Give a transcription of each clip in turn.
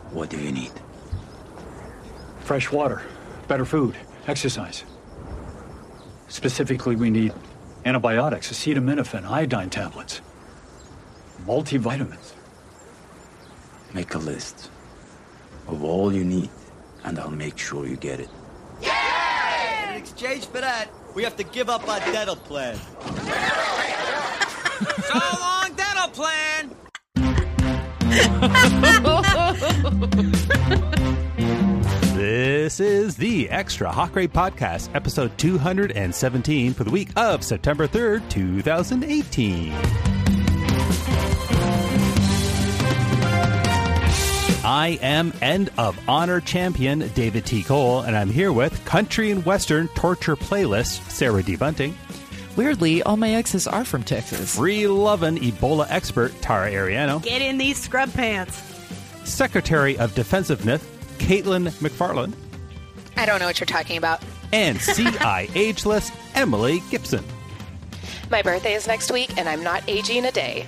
What do you need? Fresh water, better food, exercise. Specifically, we need antibiotics, acetaminophen, iodine tablets, multivitamins. Make a list of all you need, and I'll make sure you get it. In exchange for that, we have to give up our dental plan. So long, dental plan! This is the Extra Hot Grade Podcast, episode 217 for the week of September 3rd, 2018. I am End of Honor champion David T. Cole, and I'm here with country and western torture playlist Sarah D. Bunting. Weirdly, all my exes are from Texas. Free-lovin' Ebola expert Tara Ariano. Get in these scrub pants. Secretary of Defensiveness Caitlin McFarland. I don't know what you're talking about. And CI Ageless Emily Gibson. My birthday is next week, and I'm not aging a day.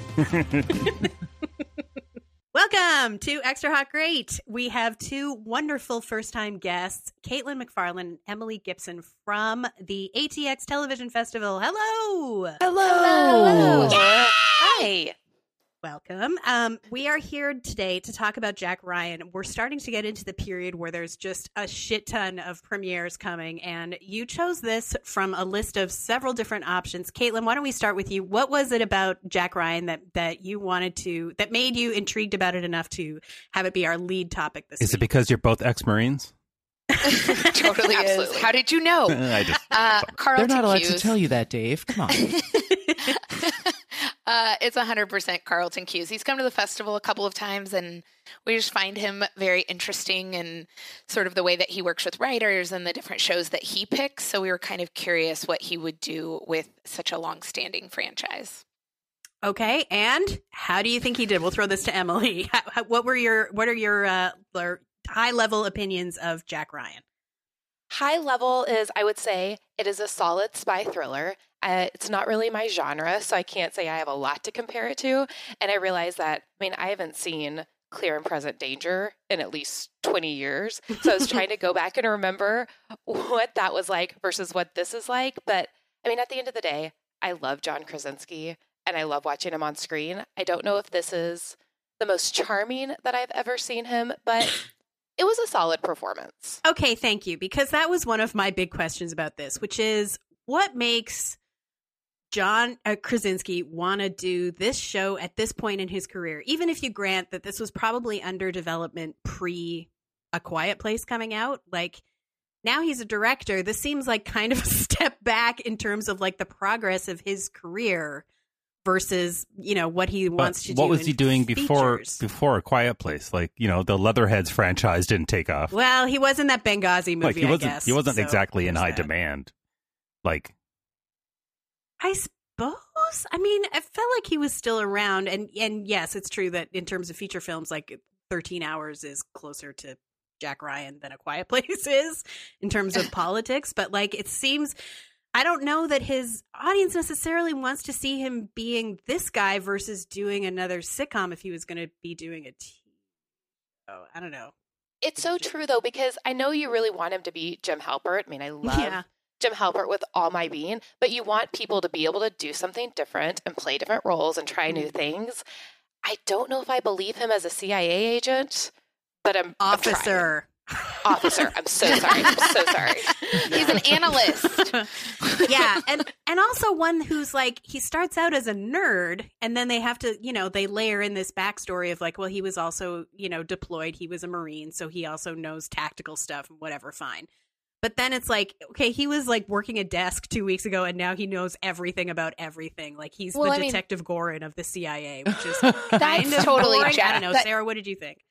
Welcome to Extra Hot Great. We have two wonderful first-time guests, Caitlin McFarland and Emily Gibson from the ATX Television Festival. Hello! Hello! Yay! Hi! Welcome. We are here today to talk about Jack Ryan. We're starting to get into the period where there's just a shit ton of premieres coming, and you chose this from a list of several different options. Caitlin, why don't we start with you? What was it about Jack Ryan that you wanted to, that made you intrigued about it enough to have it be our lead topic this week? Is it because you're both ex-Marines? Totally Absolutely. is. How did you know? I just Carlton They're not allowed Cuse. to tell you that, Dave. Come on. It's 100% Carlton Cuse. He's come to the festival a couple of times, and we just find him very interesting and sort of the way that he works with writers and the different shows that he picks. So we were kind of curious what he would do with such a long-standing franchise. Okay, and how do you think he did? We'll throw this to Emily. What are your high-level opinions of Jack Ryan? High level is, I would say, it is a solid spy thriller. It's not really my genre, so I can't say I have a lot to compare it to. And I realize that, I haven't seen Clear and Present Danger in at least 20 years. So I was trying to go back and remember what that was like versus what this is like. But, at the end of the day, I love John Krasinski, and I love watching him on screen. I don't know if this is the most charming that I've ever seen him, but it was a solid performance. Okay, thank you, because that was one of my big questions about this, which is what makes John Krasinski want to do this show at this point in his career, even if you grant that this was probably under development pre A Quiet Place coming out. Like, now he's a director. This seems like kind of a step back in terms of like the progress of his career versus, what he wants to do. What was he doing before A Quiet Place? Like, the Leatherheads franchise didn't take off. Well, he was in that Benghazi movie, Like, I guess. he wasn't so exactly in there's high that. demand. Like, I suppose. I felt like he was still around. And yes, it's true that in terms of feature films, like 13 Hours is closer to Jack Ryan than A Quiet Place is in terms of politics. But like, it seems, I don't know that his audience necessarily wants to see him being this guy versus doing another sitcom if he was going to be doing a TV show. I don't know. It's so true, though, because I know you really want him to be Jim Halpert. I love Jim Halpert with all my being, but you want people to be able to do something different and play different roles and try new things. I don't know if I believe him as a CIA agent, but I'm Officer. Officer. I'm so sorry. He's an analyst. Yeah, and also one who's like, he starts out as a nerd, and then they have to, they layer in this backstory of like, well, he was also, deployed. He was a Marine, so he also knows tactical stuff and whatever, fine. But then it's like, okay, he was like working a desk 2 weeks ago, and now he knows everything about everything. Like he's the Detective Gorin of the CIA, which is kind of totally boring. Jack. I don't know, Sarah, what did you think?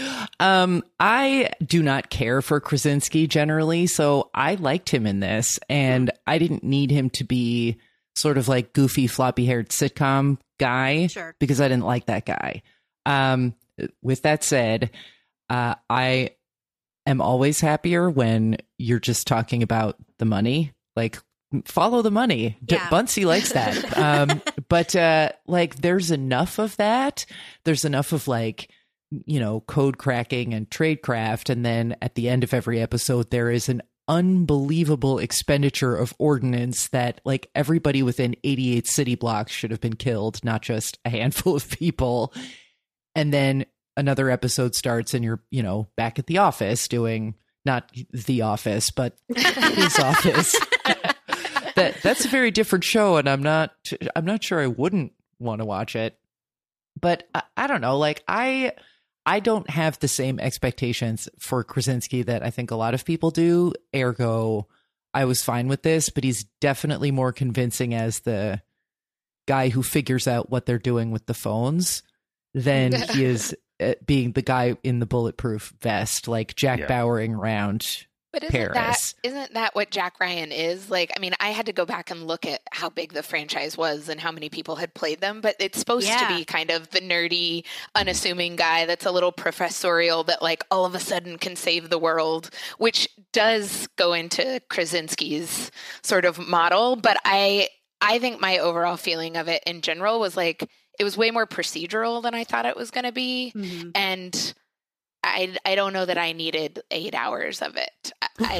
I do not care for Krasinski generally, so I liked him in this, and I didn't need him to be sort of like goofy, floppy-haired sitcom guy, because I didn't like that guy. With that said, I am always happier when you're just talking about the money. Like, follow the money. Yeah. Bunsey likes that. But like, there's enough of that. There's enough of like code cracking and tradecraft. And then at the end of every episode, there is an unbelievable expenditure of ordnance that like everybody within 88 city blocks should have been killed, not just a handful of people. And then another episode starts and you're, back at the office doing not the office, but his office. That's a very different show. And I'm not sure I wouldn't want to watch it, but I don't know. Like I don't have the same expectations for Krasinski that I think a lot of people do. Ergo, I was fine with this, but he's definitely more convincing as the guy who figures out what they're doing with the phones than he is being the guy in the bulletproof vest, like Jack Bowering around But Paris. isn't that what Jack Ryan is? Like, I mean, I had to go back and look at how big the franchise was and how many people had played them, but it's supposed to be kind of the nerdy, unassuming guy that's a little professorial that like all of a sudden can save the world, which does go into Krasinski's sort of model. But I think my overall feeling of it in general was like, it was way more procedural than I thought it was going to be. Mm-hmm. And I don't know that I needed 8 hours of it. I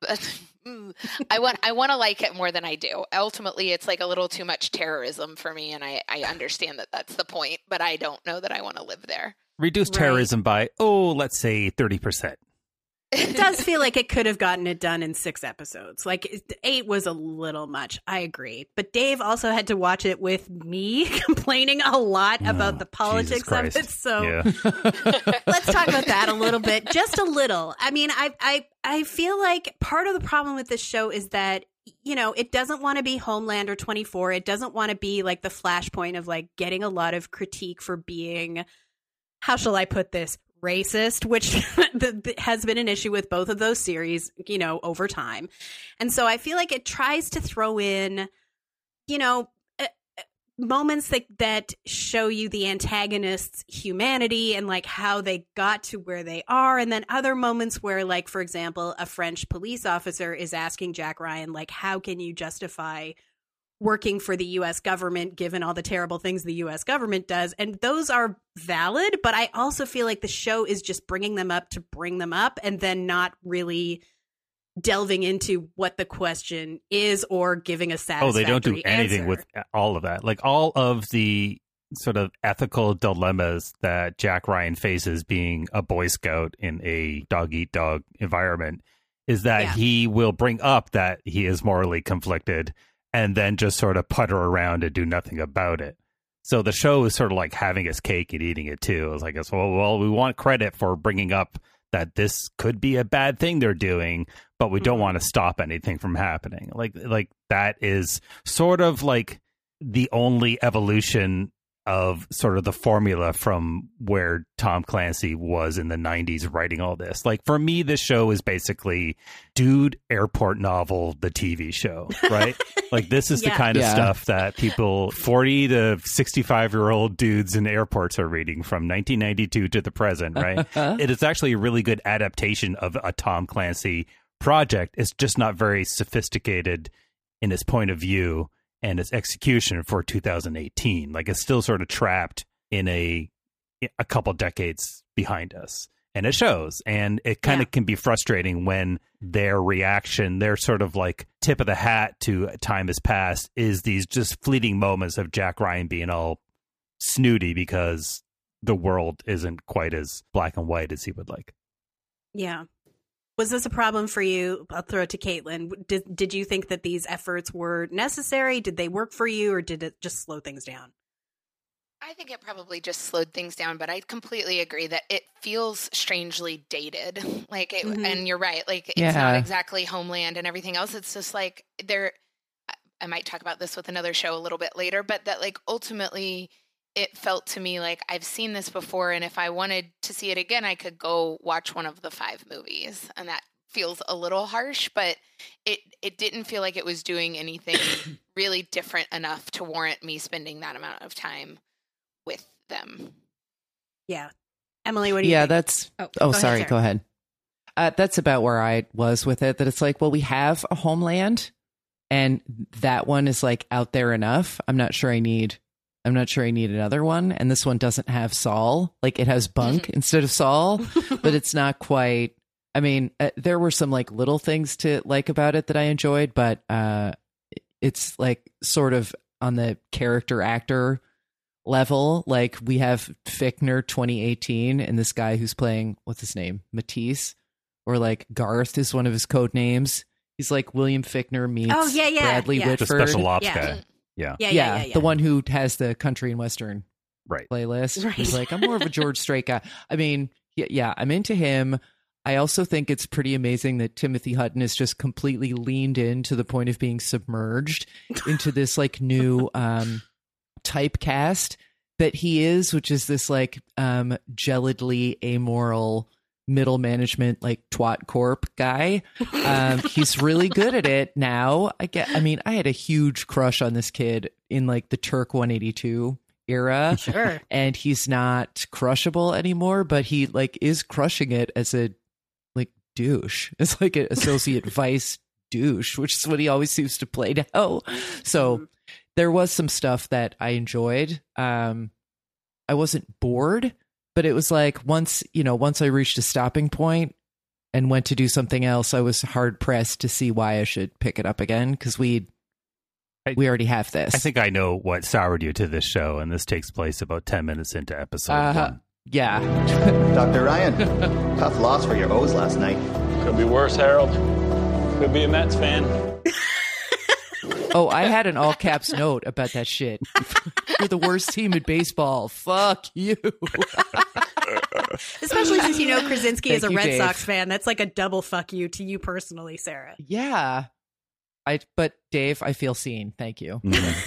want to like it more than I do. Ultimately, it's like a little too much terrorism for me, and I understand that that's the point, but I don't know that I want to live there. Reduce terrorism by, let's say 30%. It does feel like it could have gotten it done in 6 episodes. Like 8 was a little much. I agree. But Dave also had to watch it with me complaining a lot about the politics of it. So let's talk about that a little bit. Just a little. I mean, I feel like part of the problem with this show is that, it doesn't want to be Homelander 24. It doesn't want to be like the Flashpoint of like getting a lot of critique for being, how shall I put this? Racist, which has been an issue with both of those series, over time. And so I feel like it tries to throw in, moments that show you the antagonist's humanity and like how they got to where they are. And then other moments where, like, for example, a French police officer is asking Jack Ryan, like, how can you justify working for the U.S. government, given all the terrible things the U.S. government does. And those are valid, but I also feel like the show is just bringing them up to bring them up and then not really delving into what the question is or giving a satisfactory they don't do anything answer. With all of that. Like all of the sort of ethical dilemmas that Jack Ryan faces being a Boy Scout in a dog-eat-dog environment is that he will bring up that he is morally conflicted and then just sort of putter around and do nothing about it. So the show is sort of like having its cake and eating it too. It's like, well, we want credit for bringing up that this could be a bad thing they're doing, but we don't want to stop anything from happening. Like that is sort of like the only evolution of sort of the formula from where Tom Clancy was in the 90s writing all this. Like for me, this show is basically Dude Airport Novel, the TV show, right? Like this is the kind of stuff that people 40 to 65-year-old dudes in airports are reading from 1992 to the present, right? It is actually a really good adaptation of a Tom Clancy project. It's just not very sophisticated in its point of view and its execution for 2018. Like it's still sort of trapped in a couple decades behind us. And it shows. And it kind of can be frustrating when their reaction, their sort of like tip of the hat to time has passed is these just fleeting moments of Jack Ryan being all snooty because the world isn't quite as black and white as he would like. Yeah. Was this a problem for you? I'll throw it to Caitlin. Did you think that these efforts were necessary? Did they work for you, or did it just slow things down? I think it probably just slowed things down, but I completely agree that it feels strangely dated. Like, and you're right. Like, it's not exactly Homeland and everything else. It's just like I might talk about this with another show a little bit later, but that like ultimately it felt to me like I've seen this before, and if I wanted to see it again, I could go watch one of the 5 movies, and that feels a little harsh, but it didn't feel like it was doing anything really different enough to warrant me spending that amount of time with them. Yeah. Emily, what do you think? That's... Go ahead. That's about where I was with it, that it's like, well, we have a Homeland, and that one is like out there enough. I'm not sure I need I'm not sure I need another one. And this one doesn't have Saul. Like, it has Bunk instead of Saul, but it's not quite. I mean, there were some like little things to like about it that I enjoyed, but it's like sort of on the character actor level. Like, we have Fichtner 2018 and this guy who's playing, what's his name? Matisse, or like Garth is one of his code names. He's like William Fichtner meets Bradley Whitford. The special ops guy. Yeah. The one who has the country and western playlist. Right. He's like, I'm more of a George Strait guy. I mean, yeah, I'm into him. I also think it's pretty amazing that Timothy Hutton is just completely leaned in to the point of being submerged into this like new typecast that he is, which is this like gelidly amoral middle management like twat corp guy. He's really good at it now. I had a huge crush on this kid in like the Turk 182 era. Sure. And he's not crushable anymore, but he like is crushing it as a like douche. It's like an associate vice douche, which is what he always seems to play now. So there was some stuff that I enjoyed. I wasn't bored, but it was like once I reached a stopping point and went to do something else, I was hard pressed to see why I should pick it up again, because we already have this. I think I know what soured you to this show, and this takes place about 10 minutes into episode 1. Yeah. Dr. Ryan, tough loss for your O's last night. Could be worse, Harold. Could be a Mets fan. Oh, I had an all caps note about that shit. You're the worst team in baseball. Fuck you. Especially since Krasinski is a Red Dave. Sox fan. That's like a double fuck you to you personally, Sarah. Yeah. But Dave, I feel seen. Thank you.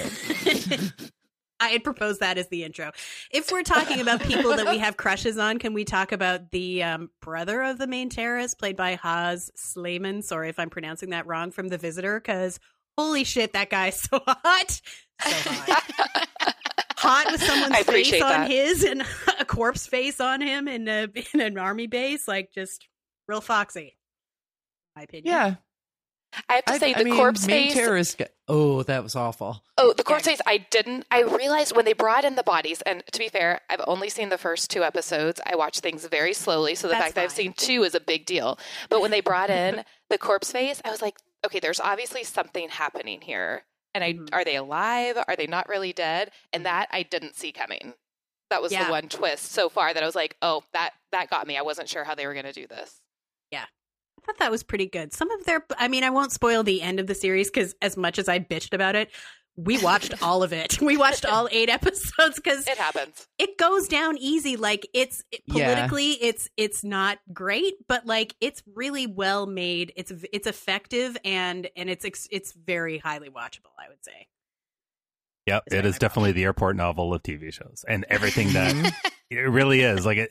I had proposed that as the intro. If we're talking about people that we have crushes on, can we talk about the brother of the main terrorist, played by Haz Slayman? Sorry if I'm pronouncing that wrong, from The Visitor, because holy shit, that guy's so hot. So hot. Hot with someone's face on his and a corpse face on him in an army base. Like, just real foxy, in my opinion. Yeah. I have to say, the corpse main face. Terrorist. Oh, that was awful. Oh, the corpse face. I realized when they brought in the bodies, and to be fair, I've only seen the first 2 episodes. I watch things very slowly, so the fact that I've seen 2 is a big deal. But when they brought in the corpse face, I was like, okay, there's obviously something happening here. And are they alive? Are they not really dead? And that I didn't see coming. That was the one twist so far that I was like, oh, that got me. I wasn't sure how they were going to do this. Yeah. I thought that was pretty good. Some of I won't spoil the end of the series, because as much as I bitched about it, we watched all of it. We watched all 8 episodes, because it happens. It goes down easy. Like, politically, it's not great, but like, it's really well made. It's effective, and it's very highly watchable, I would say. Yep, it is definitely the airport novel of TV shows, and everything that it really is. Like,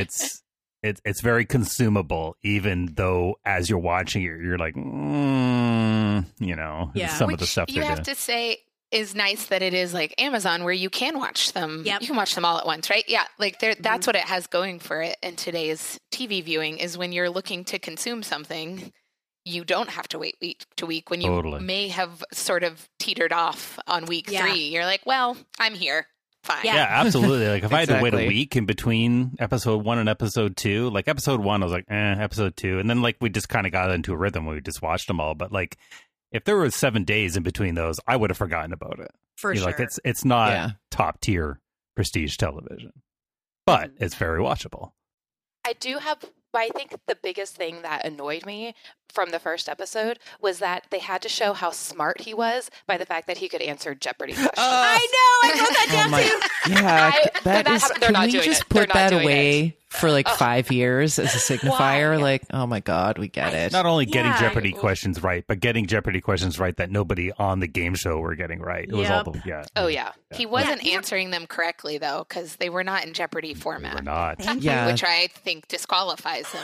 it's very consumable, even though as you're watching it, you're like, some of the stuff you have to say is nice that it is like Amazon, where you can watch them. Yep. You can watch them all at once, right? Yeah, like that's what it has going for it in today's TV viewing, is when you're looking to consume something, you don't have to wait week to week when you may have sort of teetered off on week 3. You're like, well, I'm here. Fine. Yeah, absolutely. Like, if I had to wait a week in between episode 1 and episode 2, like episode 1, I was like, episode 2. And then like we just kind of got into a rhythm where we just watched them all. But like, if there was 7 days in between those, I would have forgotten about it. For sure. Like, it's not top tier prestige television, but it's very watchable. I think the biggest thing that annoyed me from the first episode was that they had to show how smart he was by the fact that he could answer Jeopardy questions. I know! I wrote that down too! Yeah, can we just put that away for like 5 years as a signifier? Why? Like, oh my God, we get it. Not only getting Jeopardy questions right, but getting Jeopardy questions right that nobody on the game show were getting right. It was all the, Oh, yeah. He wasn't answering them correctly, though, because they were not in Jeopardy format. They were not. Which I think disqualifies him.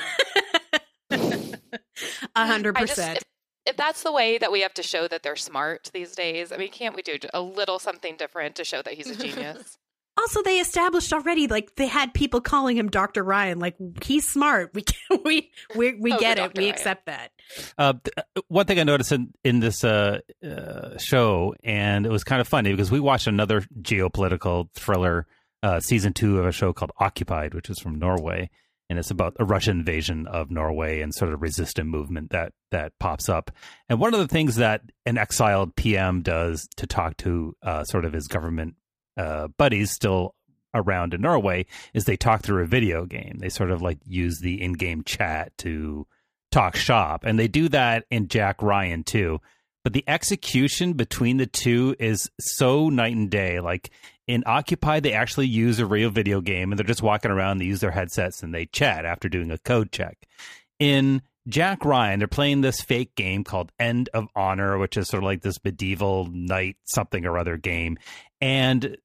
100%. If that's the way that we have to show that they're smart these days, I mean, can't we do a little something different to show that he's a genius? also they established already, like they had people calling him Dr. Ryan. Like he's smart. We get it. We accept that. One thing I noticed in this show, and it was kind of funny because we watched another geopolitical thriller, season 2 of a show called Occupied, which is from Norway. And it's about a Russian invasion of Norway and sort of resistant movement that pops up. And one of the things that an exiled PM does to talk to sort of his government buddies still around in Norway is they talk through a video game. They sort of like use the in-game chat to talk shop. And they do that in Jack Ryan too. But the execution between the two is so night and day. Like in Occupy, they actually use a real video game and they're just walking around. They use their headsets and they chat after doing a code check. In Jack Ryan, they're playing this fake game called End of Honor, which is sort of like this medieval knight something or other game. And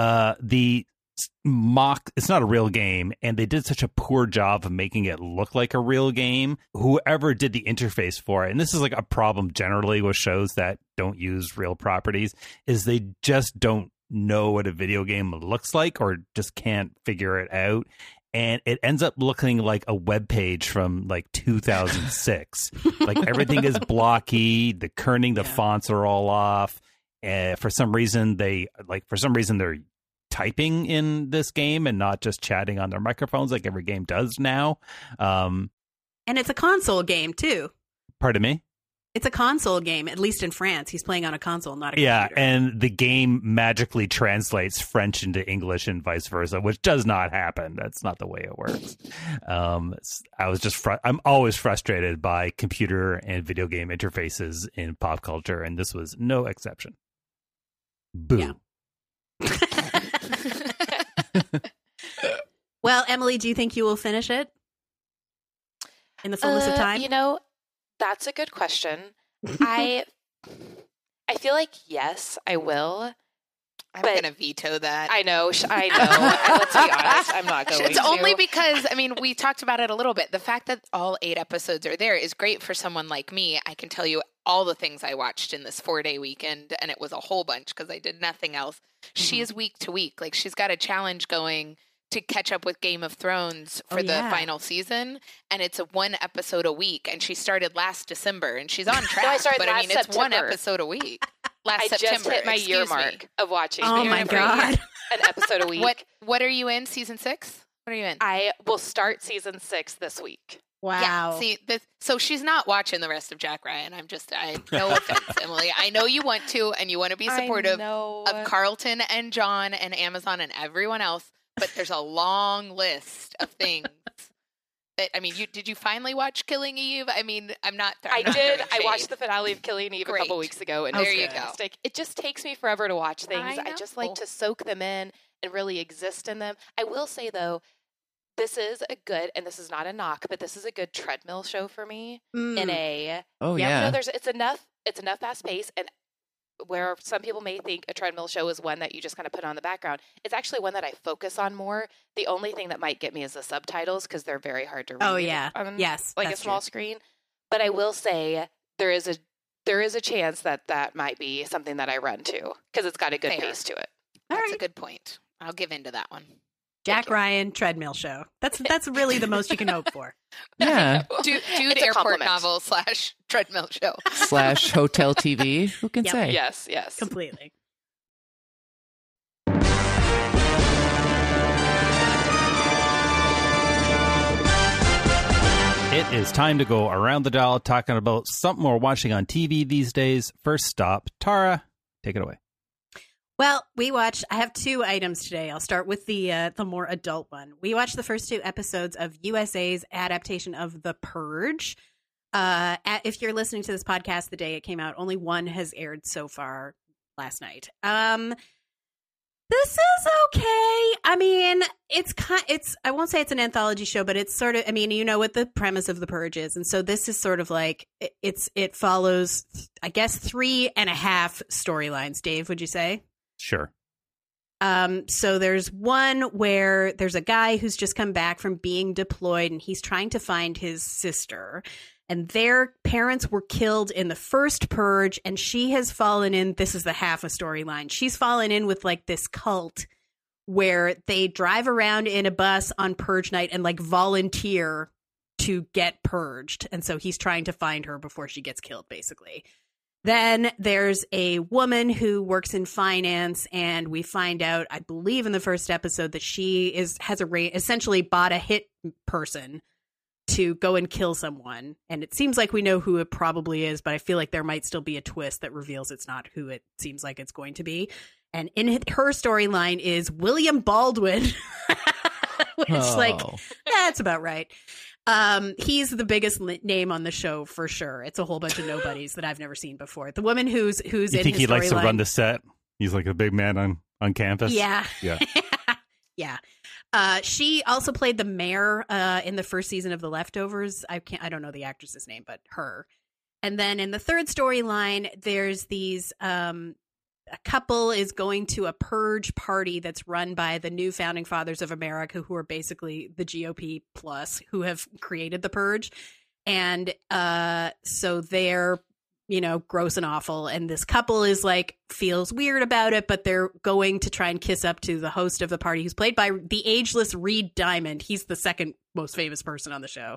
it's not a real game, and they did such a poor job of making it look like a real game. Whoever did the interface for it, and this is like a problem generally with shows that don't use real properties, is they just don't know what a video game looks like or just can't figure it out. And it ends up looking like a web page from like 2006. Like everything is blocky, the kerning, the fonts are all off. For some reason they're typing in this game and not just chatting on their microphones like every game does now. And it's a console game too. Pardon me? It's a console game, at least in France. He's playing on a console, not a computer. Yeah, and the game magically translates French into English and vice versa, which does not happen. That's not the way it works. I'm always frustrated by computer and video game interfaces in pop culture, and this was no exception. Boo. Yeah. Well, Emily, do you think you will finish it in the fullness of time? You know, that's a good question. I feel like yes, I will. I'm going to veto that. I know. Let's be honest. I'm not going It's to. only because, I mean, we talked about it a little bit. The fact that all 8 episodes are there is great for someone like me. I can tell you all the things I watched in this 4-day weekend, and it was a whole bunch because I did nothing else. She is week to week. Like, she's got a challenge going to catch up with Game of Thrones for the final season, and it's a 1 episode a week, and she started last December, and she's on track. No, I started but last I mean, it's September. 1 episode a week. I just hit my year mark of watching. Oh my God. An episode a week. What are you in? Season 6? What are you in? I will start season 6 this week. Wow. Yeah, see, so she's not watching the rest of Jack Ryan. No offense, Emily. I know you want to, and you want to be supportive of Carlton and John and Amazon and everyone else, but there's a long list of things. Did you finally watch Killing Eve? I mean, I did. I watched the finale of Killing Eve a couple weeks ago, and there you go. It just takes me forever to watch things. I just like to soak them in and really exist in them. I will say though, this is a good, and this is not a knock, but this is a good treadmill show for me. It's enough fast pace, and where some people may think a treadmill show is one that you just kind of put on the background, it's actually one that I focus on more. The only thing that might get me is the subtitles because they're very hard to read. Oh yeah, on, yes, like a small screen. But I will say there is a chance that might be something that I run to because it's got a good pace to it. That's a good point. I'll give in to that one. Jack Ryan treadmill show. That's really the most you can hope for. Yeah. Dude airport novel / treadmill show. / hotel TV. Who can say? Yes. Completely. It is time to go around the dial talking about something we're watching on TV these days. First stop, Tara, take it away. Well, I have 2 items today. I'll start with the more adult one. We watched the first 2 episodes of USA's adaptation of The Purge. If you're listening to this podcast the day it came out, only 1 has aired so far last night. This is okay. I mean, I won't say it's an anthology show, but it's sort of, I mean, you know what the premise of The Purge is. And so this is sort of like, it follows, I guess, 3.5 storylines. Dave, would you say? Sure. So there's one where there's a guy who's just come back from being deployed and he's trying to find his sister, and their parents were killed in the first purge, and she has fallen in. This is the half a storyline. She's fallen in with like this cult where they drive around in a bus on purge night and like volunteer to get purged. And so he's trying to find her before she gets killed, basically. Then there's a woman who works in finance, and we find out, I believe in the first episode, that she essentially bought a hit person to go and kill someone. And it seems like we know who it probably is, but I feel like there might still be a twist that reveals it's not who it seems like it's going to be. And in her storyline is William Baldwin, which that's about right. He's the biggest name on the show for sure. It's a whole bunch of nobodies that I've never seen before. The woman who's you in think his he likes to storyline- run the set? He's like a big man on campus. Yeah. Yeah. She also played the mayor in the first season of The Leftovers. I don't know the actress's name, but her. And then in the third storyline, there's these a couple is going to a purge party that's run by the new founding fathers of America, who are basically the GOP plus, who have created the purge. And so they're, gross and awful. And this couple is like, feels weird about it, but they're going to try and kiss up to the host of the party, who's played by the ageless Reed Diamond. He's the second most famous person on the show.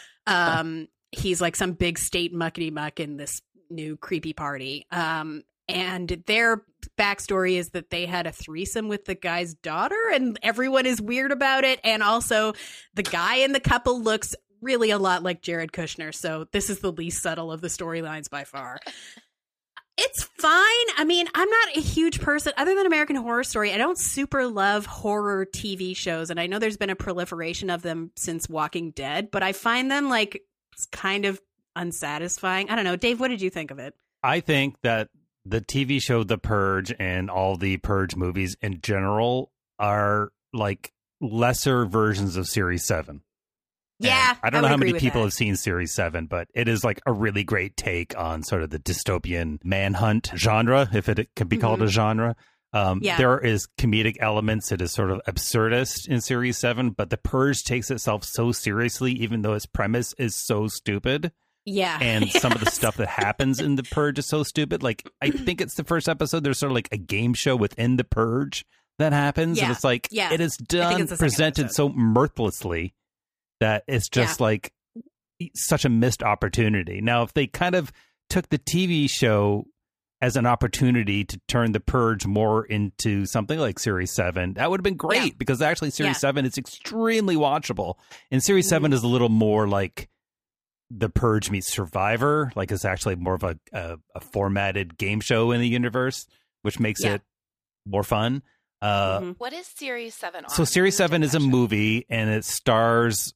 He's like some big state muckety muck in this new creepy party. And their backstory is that they had a threesome with the guy's daughter, and everyone is weird about it. And also the guy in the couple looks really a lot like Jared Kushner. So this is the least subtle of the storylines by far. It's fine. I mean, I'm not a huge person other than American Horror Story. I don't super love horror TV shows. And I know there's been a proliferation of them since Walking Dead, but I find them like kind of unsatisfying. I don't know. Dave, what did you think of it? I think that the TV show The Purge and all the Purge movies in general are like lesser versions of Series 7. Yeah, and I don't know how many people have seen Series 7, but it is like a really great take on sort of the dystopian manhunt genre, if it can be called a genre. There is comedic elements. It is sort of absurdist in Series 7, but The Purge takes itself so seriously, even though its premise is so stupid. Yeah. And some of the stuff that happens in The Purge is so stupid. Like, I think it's the first episode. There's sort of like a game show within The Purge that happens. Yeah. And it's like, it is done, presented so mirthlessly that it's just like such a missed opportunity. Now, if they kind of took the TV show as an opportunity to turn The Purge more into something like Series 7, that would have been great, because actually Series 7 is extremely watchable. And Series 7 is a little more like The Purge meets Survivor. Like, it's actually more of a formatted game show in the universe, which makes it more fun. What is Series 7 on? So Series 7 is a movie, and it stars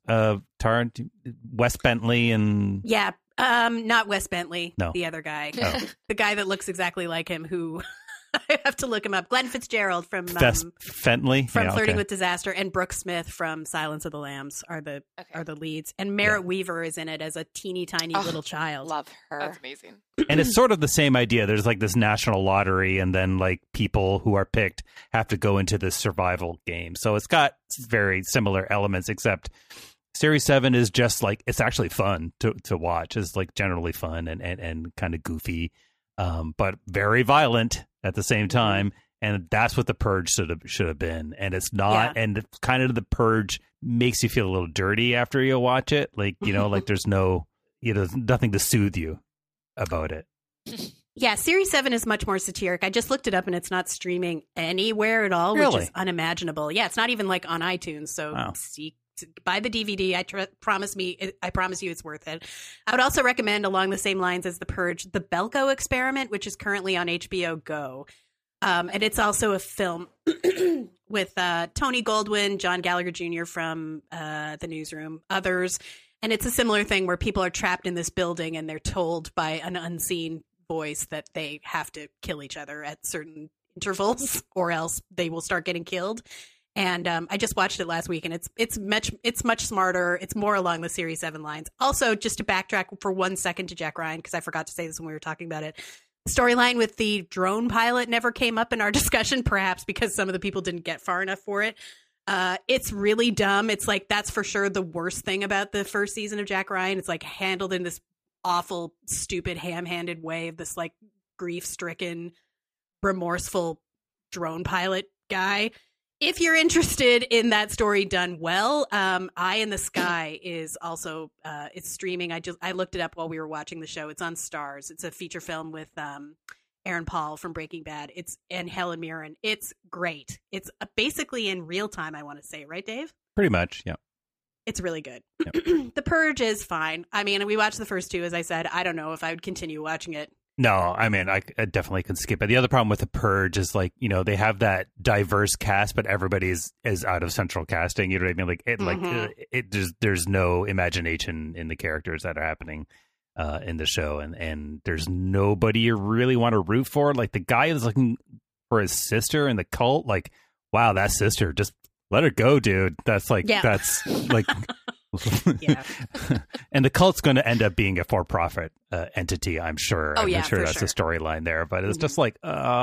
Wes Bentley and... Yeah, not Wes Bentley, no. The other guy. Oh. The guy that looks exactly like him, who... I have to look him up. Glenn Fitzgerald from Fentley from Flirting with Disaster, and Brooke Smith from Silence of the Lambs are the leads. And Merritt Weaver is in it as a teeny tiny little child. Love her. That's amazing. And it's sort of the same idea. There's like this national lottery, and then like people who are picked have to go into this survival game. So it's got very similar elements, except Series 7 is just like, it's actually fun to watch. It's like generally fun and kind of goofy, but very violent at the same time. And that's what The Purge should have been. And it's not. And it's kind of, The Purge makes you feel a little dirty after you watch it. Like, like there's nothing to soothe you about it. Yeah, Series 7 is much more satiric. I just looked it up, and it's not streaming anywhere at all, Really? which is unimaginable. Yeah, it's not even like on iTunes. So buy the DVD. I promise you it's worth it. I would also recommend, along the same lines as The Purge, The Belko Experiment, which is currently on HBO Go. And it's also a film with Tony Goldwyn, John Gallagher Jr. from The Newsroom, others. And it's a similar thing where people are trapped in this building, and they're told by an unseen voice that they have to kill each other at certain intervals, or else they will start getting killed. And I just watched it last week, and it's much smarter. It's more along the Series 7 lines. Also, just to backtrack for 1 second to Jack Ryan, because I forgot to say this when we were talking about it. The storyline with the drone pilot never came up in our discussion, perhaps because some of the people didn't get far enough for it. It's really dumb. It's like, that's for sure the worst thing about the first season of Jack Ryan. It's like handled in this awful, stupid, ham-handed way of this like grief-stricken, remorseful drone pilot guy. If you're interested in that story done well, Eye in the Sky is also it's streaming. I looked it up while we were watching the show. It's on Starz. It's a feature film with Aaron Paul from Breaking Bad. And Helen Mirren. It's great. It's basically in real time, I want to say, right, Dave? Pretty much, yeah. It's really good. Yep. The Purge is fine. I mean, we watched the first two, as I said. I don't know if I would continue watching it. No, I mean, I definitely can skip it. The other problem with The Purge is, like, you know, they have that diverse cast, but everybody is out of central casting. You know what I mean? Like, there's no imagination in the characters that are happening in the show, and there's nobody you really want to root for. Like, the guy is looking for his sister in the cult. Like, wow, that sister, just let her go, dude. That's like, that's like. Yeah. And the cult's going to end up being a for-profit entity, I'm sure. Oh, I'm sure that's the storyline there. But it's just like,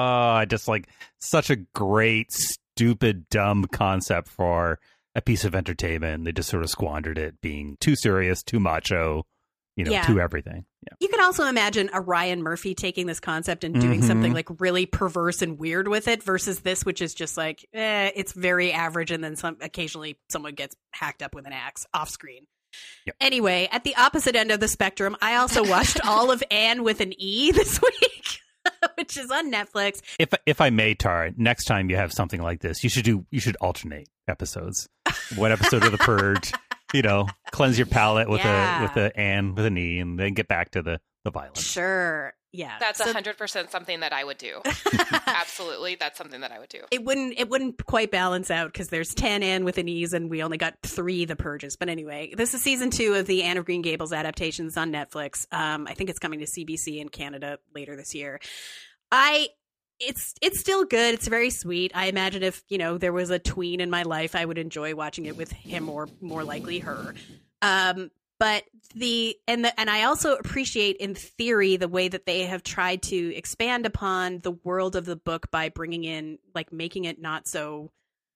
such a great, stupid, dumb concept for a piece of entertainment. They just sort of squandered it, being too serious, too macho, too everything. Yeah. You can also imagine a Ryan Murphy taking this concept and doing something like really perverse and weird with it versus this, which is just like, it's very average. And then occasionally someone gets hacked up with an axe off screen. Yep. Anyway, at the opposite end of the spectrum, I also watched all of Anne with an E this week, which is on Netflix. If I may, Tara, next time you have something like this, you should alternate episodes. One episode of The Purge, cleanse your palate with a Anne with an E, and then get back to the violence. Sure. Yeah. That's 100% something that I would do. Absolutely. That's something that I would do. It wouldn't quite balance out because there's 10 Anne with an E's and we only got 3 The Purges. But anyway, this is season 2 of the Anne of Green Gables adaptations on Netflix. I think it's coming to CBC in Canada later this year. It's still good. It's very sweet. I imagine if, there was a tween in my life, I would enjoy watching it with him or more likely her. But and I also appreciate in theory the way that they have tried to expand upon the world of the book by bringing in, like, making it not so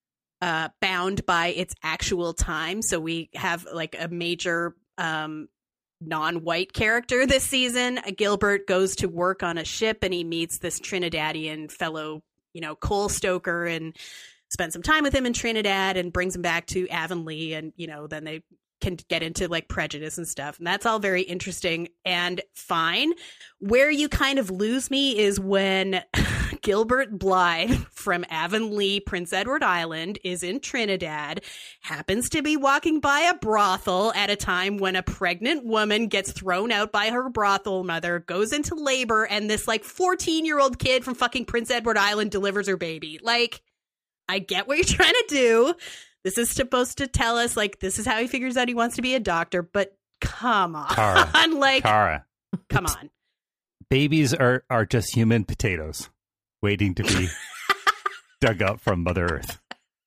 bound by its actual time. So we have like a major non-white character this season. Gilbert goes to work on a ship and he meets this Trinidadian fellow, coal stoker, and spends some time with him in Trinidad and brings him back to Avonlea, and then they can get into like prejudice and stuff. And that's all very interesting and fine. Where you kind of lose me is when Gilbert Blythe from Avonlea, Prince Edward Island, is in Trinidad, happens to be walking by a brothel at a time when a pregnant woman gets thrown out by her brothel mother, goes into labor, and this like 14-year-old kid from fucking Prince Edward Island delivers her baby. Like, I get what you're trying to do. This is supposed to tell us, like, this is how he figures out he wants to be a doctor, but come on. Tara. Come on. Babies are just human potatoes waiting to be dug up from Mother Earth.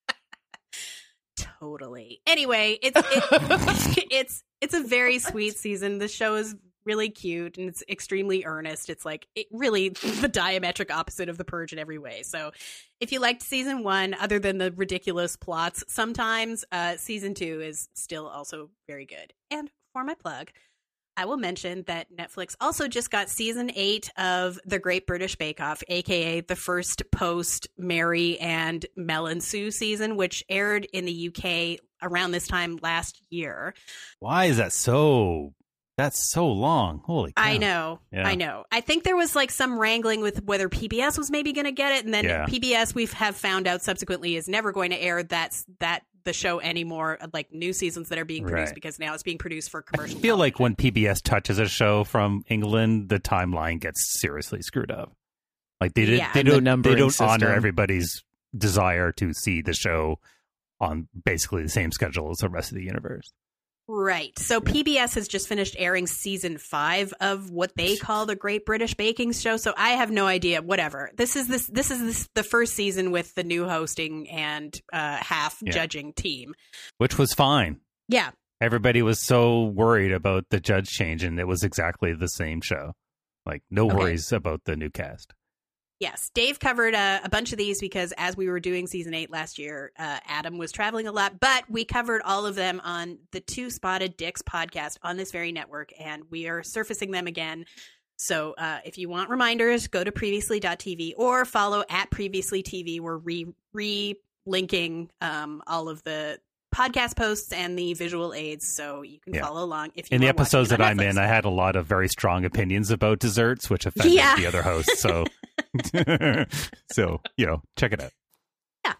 Totally. Anyway, it's a very sweet season. The show is really cute and it's extremely earnest. It's like really the diametric opposite of The Purge in every way. So if you liked season 1, other than the ridiculous plots sometimes, season 2 is still also very good. And for my plug, I will mention that Netflix also just got season 8 of The Great British Bake Off, aka the first post Mary and Mel and Sue season, which aired in the UK around this time last year. Why is that so? That's so long. Holy cow. I know. Yeah. I know. I think there was like some wrangling with whether PBS was maybe going to get it. And then PBS, we have found out subsequently, is never going to air the show anymore, like new seasons that are being produced, because now it's being produced for commercial I feel television. like when PBS touches a show from England, the timeline gets seriously screwed up. Like they don't honor everybody's desire to see the show on basically the same schedule as the rest of the universe. Right. So PBS has just finished airing season 5 of what they call the Great British Baking Show. So I have no idea. Whatever. This is the first season with the new hosting and half judging team, which was fine. Yeah. Everybody was so worried about the judge change, and it was exactly the same show. Like no worries about the new cast. Yes, Dave covered a bunch of these because as we were doing season 8 last year, Adam was traveling a lot, but we covered all of them on the Two Spotted Dicks podcast on this very network, and we are surfacing them again. So if you want reminders, go to previously.tv or follow @previouslytv, where we linking all of the podcast posts and the visual aids, so you can follow along. If you in the are episodes that I'm Netflix. in, I had a lot of very strong opinions about desserts, which offended the other hosts. So, so check it out. Yeah.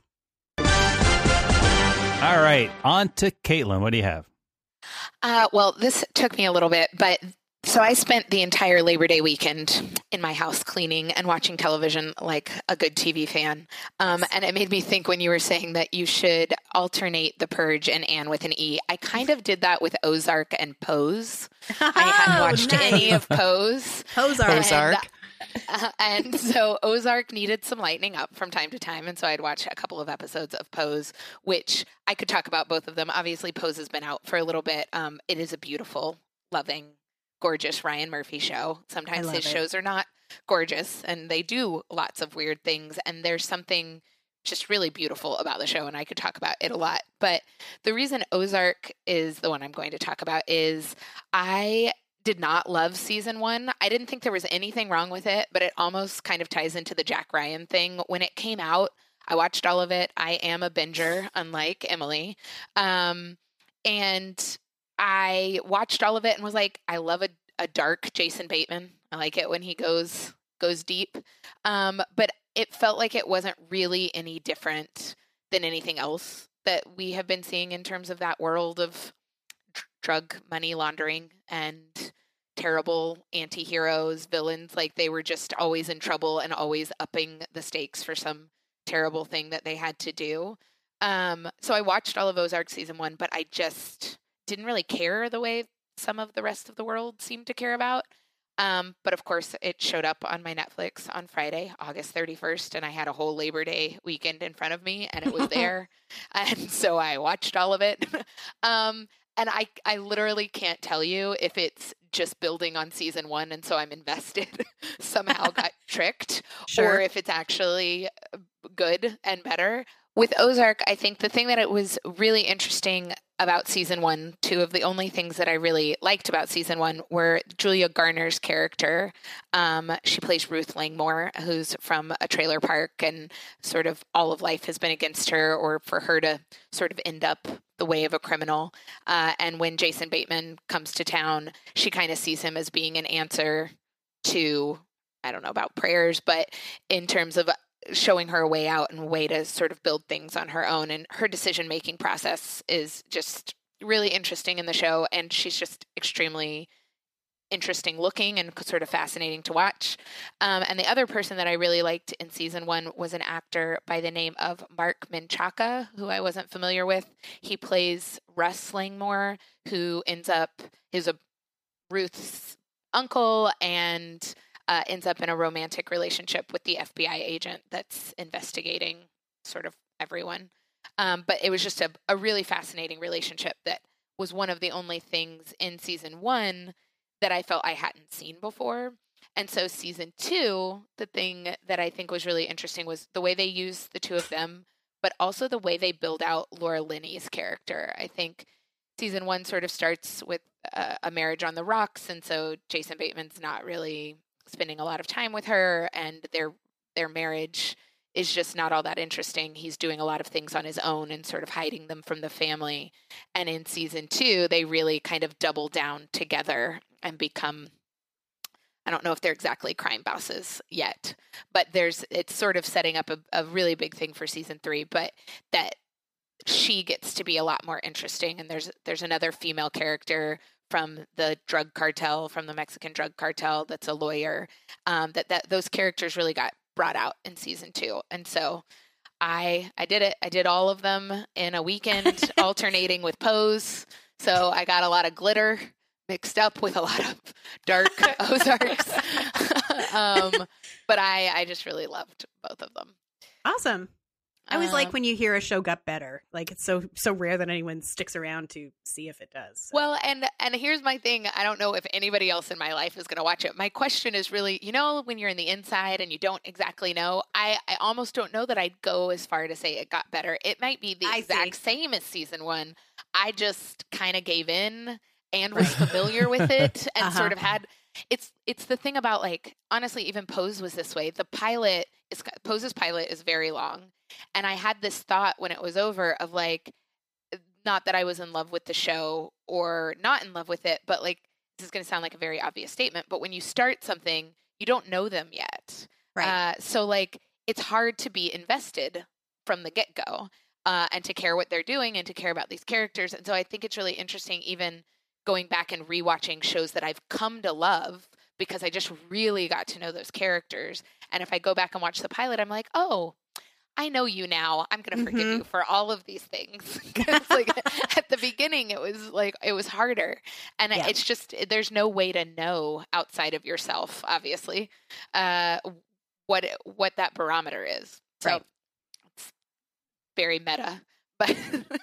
All right, on to Caitlin. What do you have? Well, this took me a little bit, but so I spent the entire Labor Day weekend in my house cleaning and watching television like a good TV fan. And it made me think when you were saying that you should alternate The Purge and Anne with an E. I kind of did that with Ozark and Pose. I hadn't watched any of Pose. Ozark. And so Ozark needed some lightening up from time to time. And so I'd watch a couple of episodes of Pose, which I could talk about both of them. Obviously, Pose has been out for a little bit. It is a beautiful, loving, gorgeous Ryan Murphy show. Sometimes his shows are not gorgeous and they do lots of weird things. And there's something just really beautiful about the show. And I could talk about it a lot. But the reason Ozark is the one I'm going to talk about is I did not love season 1. I didn't think there was anything wrong with it, but it almost kind of ties into the Jack Ryan thing. When it came out, I watched all of it. I am a binger, unlike Emily. And I watched all of it and was like, I love a dark Jason Bateman. I like it when he goes deep. But it felt like it wasn't really any different than anything else that we have been seeing in terms of that world of drug money laundering and terrible anti-heroes, villains. Like they were just always in trouble and always upping the stakes for some terrible thing that they had to do. So I watched all of Ozark season 1, but I just didn't really care the way some of the rest of the world seemed to care about. But of course, it showed up on my Netflix on Friday, August 31st, and I had a whole Labor Day weekend in front of me, and it was there. And so I watched all of it. And I literally can't tell you if it's just building on season 1, and so I'm invested, somehow got tricked, or if it's actually good and better. With Ozark, I think the thing that it was really interesting about season 1, 2 of the only things that I really liked about season 1 were Julia Garner's character. She plays Ruth Langmore, who's from a trailer park, and sort of all of life has been against her, or for her to sort of end up the way of a criminal. And when Jason Bateman comes to town, she kind of sees him as being an answer to, I don't know about prayers, but in terms of showing her a way out and a way to sort of build things on her own. And her decision-making process is just really interesting in the show. And she's just extremely interesting looking and sort of fascinating to watch. And the other person that I really liked in season 1 was an actor by the name of Mark Menchaca, who I wasn't familiar with. He plays Russ Langmore, who is a Ruth's uncle and ends up in a romantic relationship with the FBI agent that's investigating sort of everyone. But it was just a really fascinating relationship that was one of the only things in season 1 that I felt I hadn't seen before. And so season 2, the thing that I think was really interesting was the way they use the two of them, but also the way they build out Laura Linney's character. I think season 1 sort of starts with a marriage on the rocks, and so Jason Bateman's not really spending a lot of time with her, and their marriage is just not all that interesting. He's doing a lot of things on his own and sort of hiding them from the family. And in season 2, they really kind of double down together and become, I don't know if they're exactly crime bosses yet, but it's sort of setting up a really big thing for season 3, but that she gets to be a lot more interesting. And there's another female character from the drug cartel, from the Mexican drug cartel, that's a lawyer, that those characters really got brought out in season 2. And so I did it. I did all of them in a weekend, alternating with Pose. So I got a lot of glitter mixed up with a lot of dark Ozarks. But I just really loved both of them. Awesome. I always like when you hear a show got better. Like, it's so rare that anyone sticks around to see if it does. So. Well, and here's my thing. I don't know if anybody else in my life is going to watch it. My question is really, when you're in the inside and you don't exactly know, I almost don't know that I'd go as far to say it got better. It might be the exact same as season 1. I just kind of gave in and was familiar with it and sort of had... It's the thing about, like, honestly, even Pose was this way. Pose's pilot is very long. And I had this thought when it was over of like, not that I was in love with the show or not in love with it, but like, this is going to sound like a very obvious statement, but when you start something, you don't know them yet. Right. So like, it's hard to be invested from the get-go and to care what they're doing and to care about these characters. And so I think it's really interesting, even going back and rewatching shows that I've come to love because I just really got to know those characters. And if I go back and watch the pilot, I'm like, oh, I know you now. I'm going to forgive you for all of these things. Like at the beginning, it was harder. And it's just, there's no way to know outside of yourself, obviously, what that barometer is. So it's very meta, but,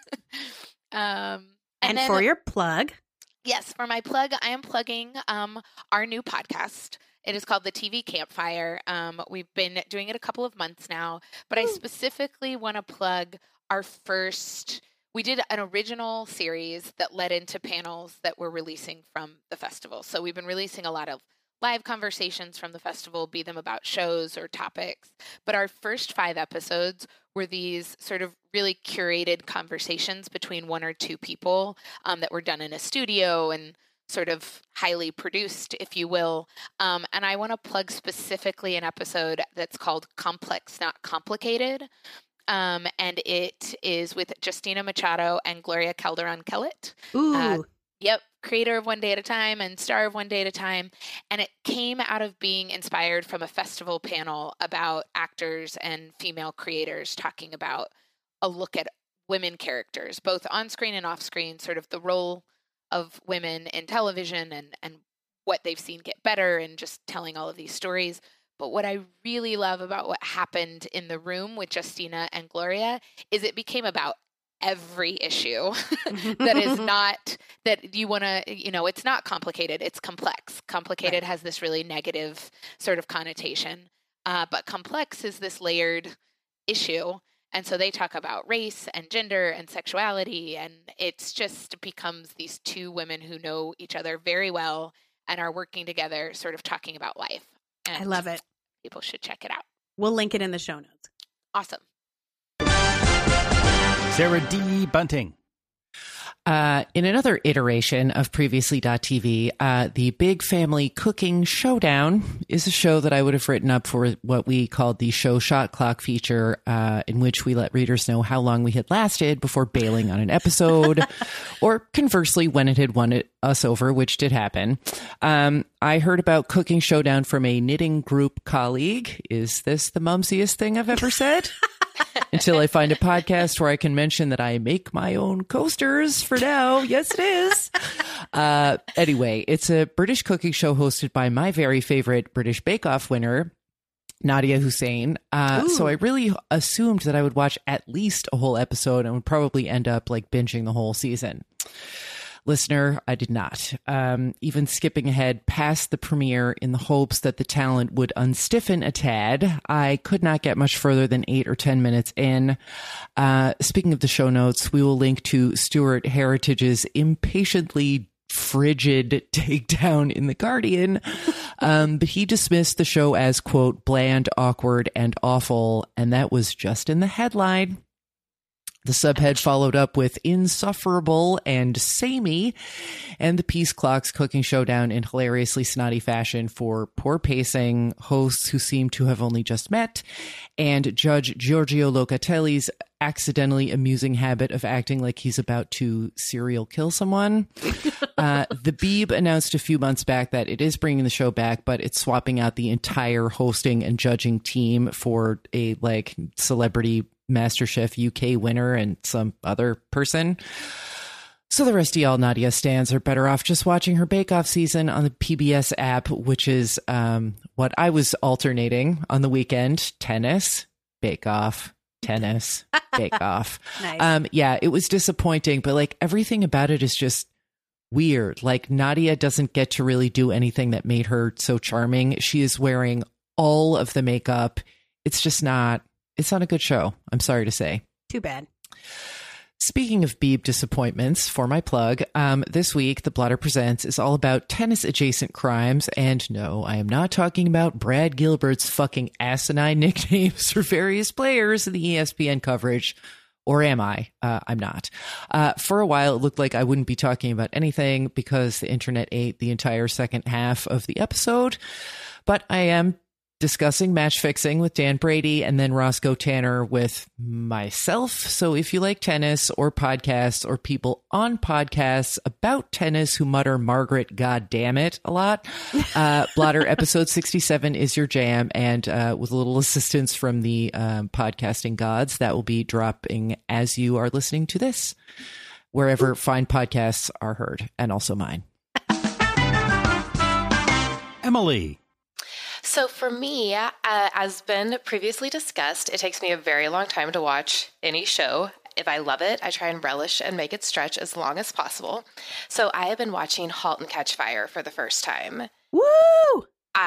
and for your plug. Yes, for my plug, I am plugging our new podcast. It is called The TV Campfire. We've been doing it a couple of months now, but I specifically want to plug our first. We did an original series that led into panels that we're releasing from the festival. So we've been releasing a lot of live conversations from the festival, be them about shows or topics. But our first 5 episodes were these sort of really curated conversations between 1 or 2 people that were done in a studio and sort of highly produced, if you will. And I want to plug specifically an episode that's called Complex, Not Complicated. And it is with Justina Machado and Gloria Calderon-Kellett. Ooh. Yep. Creator of One Day at a Time and star of One Day at a Time. And it came out of being inspired from a festival panel about actors and female creators talking about a look at women characters, both on screen and off screen, sort of the role of women in television and what they've seen get better and just telling all of these stories. But what I really love about what happened in the room with Justina and Gloria is it became about every issue that is not, that you want to, it's not complicated, it's complex. Complicated has this really negative sort of connotation. But complex is this layered issue. And so they talk about race and gender and sexuality, and it's just becomes these 2 women who know each other very well and are working together, sort of talking about life. And I love it. People should check it out. We'll link it in the show notes. Awesome. Sarah D. Bunting. In another iteration of Previously.tv, the Big Family Cooking Showdown is a show that I would have written up for what we called the Show Shot Clock feature, in which we let readers know how long we had lasted before bailing on an episode, or conversely, when it had won us over, which did happen. I heard about Cooking Showdown from a knitting group colleague. Is this the mumsiest thing I've ever said? Until I find a podcast where I can mention that I make my own coasters for now. Yes, it is. Anyway, it's a British cooking show hosted by my very favorite British Bake Off winner, Nadia Hussain. So I really assumed that I would watch at least a whole episode and would probably end up like binging the whole season. Listener, I did not. Even skipping ahead past the premiere in the hopes that the talent would unstiffen a tad, I could not get much further than 8 or 10 minutes in. Speaking of the show notes, we will link to Stuart Heritage's impatiently frigid takedown in The Guardian. But he dismissed the show as, quote, bland, awkward, and awful. And that was just in the headline. The subhead followed up with insufferable and samey, and the piece clocks Cooking Showdown in hilariously snotty fashion for poor pacing, hosts who seem to have only just met, and Judge Giorgio Locatelli's accidentally amusing habit of acting like he's about to serial kill someone. The Beeb announced a few months back that it is bringing the show back, but it's swapping out the entire hosting and judging team for a like celebrity MasterChef UK winner and some other person. So the rest of y'all Nadia stans are better off just watching her Bake Off season on the PBS app, which is what I was alternating on the weekend. Tennis, Bake Off, tennis, Bake Off. Nice. Yeah, it was disappointing, but like everything about it is just weird. Like Nadia doesn't get to really do anything that made her so charming. She is wearing all of the makeup. It's just not, it's not a good show. I'm sorry to say. Too bad. Speaking of Beeb disappointments, for my plug, this week, The Blotter Presents is all about tennis-adjacent crimes, and no, I am not talking about Brad Gilbert's fucking asinine nicknames for various players in the ESPN coverage. Or am I? I'm not. For a while, it looked like I wouldn't be talking about anything because the internet ate the entire second half of the episode, but I am discussing match fixing with Dan Brady and then Roscoe Tanner with myself. So if you like tennis or podcasts or people on podcasts about tennis who mutter Margaret goddammit a lot, Blotter episode 67 is your jam. And with a little assistance from the podcasting gods, that will be dropping as you are listening to this, wherever fine podcasts are heard, and also mine. Emily. So for me, as been previously discussed, it takes me a very long time to watch any show. If I love it, I try and relish and make it stretch as long as possible. So I have been watching *Halt and Catch Fire* for the first time. Woo!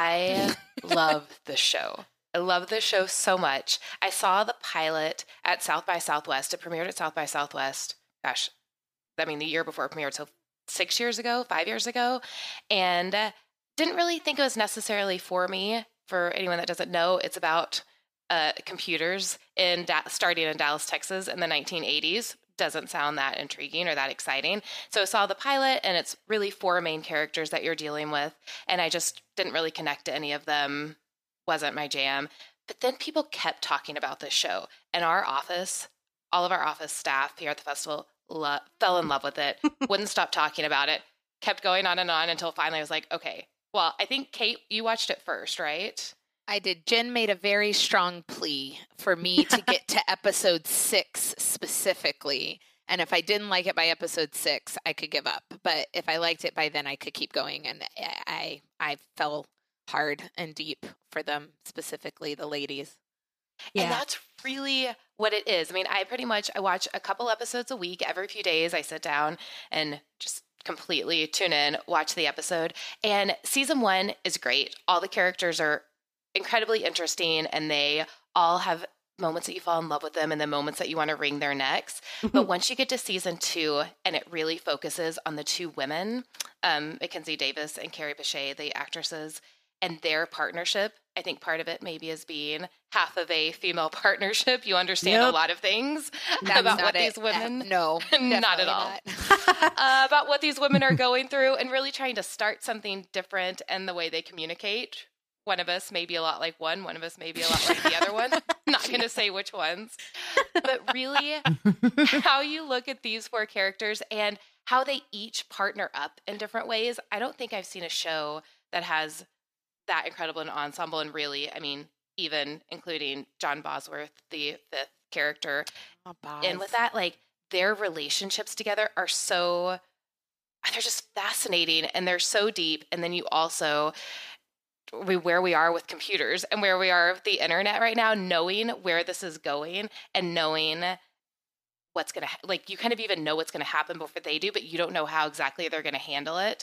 I love the show. I love the show so much. I saw the pilot at South by Southwest. It premiered at South by Southwest. Gosh, I mean, the year before it premiered, so 5 years ago. And didn't really think it was necessarily for me. For anyone that doesn't know, it's about computers starting in Dallas, Texas in the 1980s. Doesn't sound that intriguing or that exciting. So I saw the pilot, and it's really 4 main characters that you're dealing with, and I just didn't really connect to any of them. Wasn't my jam. But then people kept talking about this show, and our office, all of our office staff here at the festival fell in love with it, wouldn't stop talking about it, kept going on and on until finally I was like, okay. Well, I think, Kate, you watched it first, right? I did. Jen made a very strong plea for me to get to episode 6 specifically. And if I didn't like it by episode 6, I could give up. But if I liked it by then, I could keep going. And I fell hard and deep for them, specifically the ladies. Yeah. And that's really what it is. I mean, I watch a couple episodes a week. Every few days I sit down and just completely tune in, watch the episode. And season 1 is great. All the characters are incredibly interesting, and they all have moments that you fall in love with them and then moments that you want to wring their necks. But once you get to season 2, and it really focuses on the 2 women, Mackenzie Davis and Carrie Bechet, the actresses, and their partnership. I think part of it maybe is being half of a female partnership. You understand a lot of things about what these women... No, not at all. About what these women are going through and really trying to start something different and the way they communicate. One of us may be a lot like one of us may be a lot like the other one. Not going to say which ones. But really, how you look at these 4 characters and how they each partner up in different ways. I don't think I've seen a show that has that incredible an ensemble, and really, I mean, even including John Bosworth, the 5th character. And with that, like, their relationships together are they're just fascinating, and they're so deep. And then you also, where we are with computers and where we are with the internet right now, knowing where this is going and knowing what's going to, like, you kind of even know what's going to happen before they do, but you don't know how exactly they're going to handle it.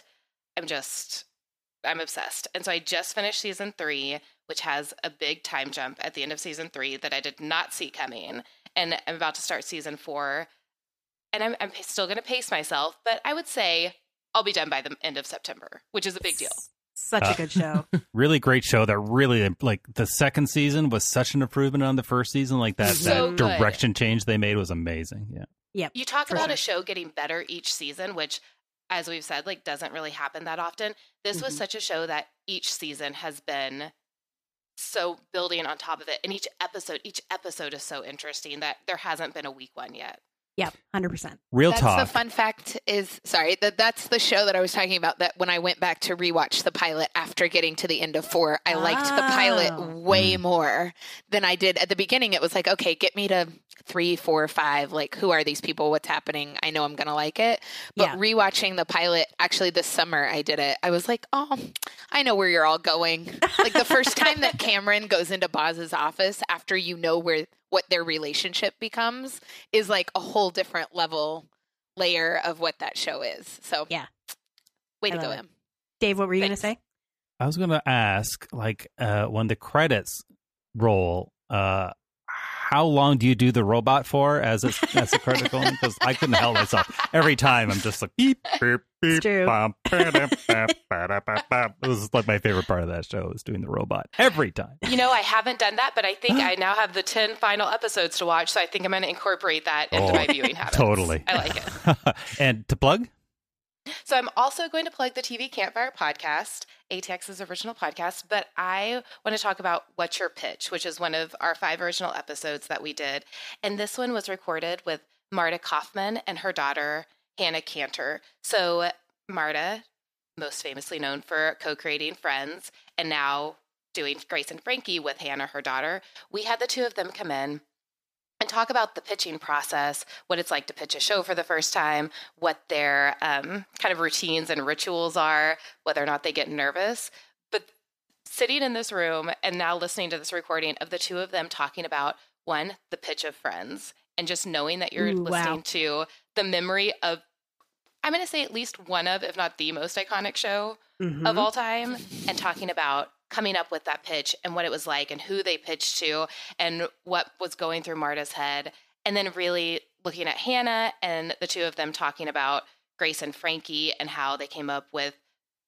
I'm obsessed. And so I just finished season 3, which has a big time jump at the end of season 3 that I did not see coming. And I'm about to start season 4. And I'm still going to pace myself, but I would say I'll be done by the end of September, which is a big deal. Such a good show. Really great show that really, like, the second season was such an improvement on the first season. Like that direction change they made was amazing. Yeah. Yep. You talk about a show getting better each season, which, as we've said, like, doesn't really happen that often. This was such a show that each season has been so building on top of it. And each episode is so interesting that there hasn't been a weak one yet. Yep, 100%. That's the fun fact is, that's the show that I was talking about, that when I went back to rewatch the pilot after getting to the end of 4, I liked the pilot way more than I did at the beginning. It was like, okay, get me to 3, 4, 5. Like, who are these people? What's happening? I know I'm going to like it. But rewatching the pilot, actually this summer I did it. I was like, oh, I know where you're all going. Like, the first time that Cameron goes into Boz's office after you know what their relationship becomes is like a whole different layer of what that show is. So yeah, way to go, Em. Dave, what were you going to say? I was going to ask, like, when the credits roll, how long do you do the robot for as a critical? Because I couldn't help myself. Every time I'm just like, beep, beep, beep. It's true. It was like my favorite part of that show is doing the robot every time. I haven't done that, but I think I now have the 10 final episodes to watch, so I think I'm going to incorporate that into my viewing habits. Totally. I like it. And to plug? So I'm also going to plug the TV Campfire podcast, ATX's original podcast, but I want to talk about What's Your Pitch, which is one of our 5 original episodes that we did. And this one was recorded with Marta Kaufman and her daughter, Hannah Cantor. So Marta, most famously known for co-creating Friends and now doing Grace and Frankie with Hannah, her daughter, we had the two of them come in and talk about the pitching process, what it's like to pitch a show for the first time, what their kind of routines and rituals are, whether or not they get nervous. But sitting in this room and now listening to this recording of the two of them talking about, one, the pitch of Friends, and just knowing that you're listening to the memory of, I'm going to say at least one of, if not the most iconic show of all time, and talking about coming up with that pitch and what it was like and who they pitched to and what was going through Marta's head. And then really looking at Hannah and the two of them talking about Grace and Frankie and how they came up with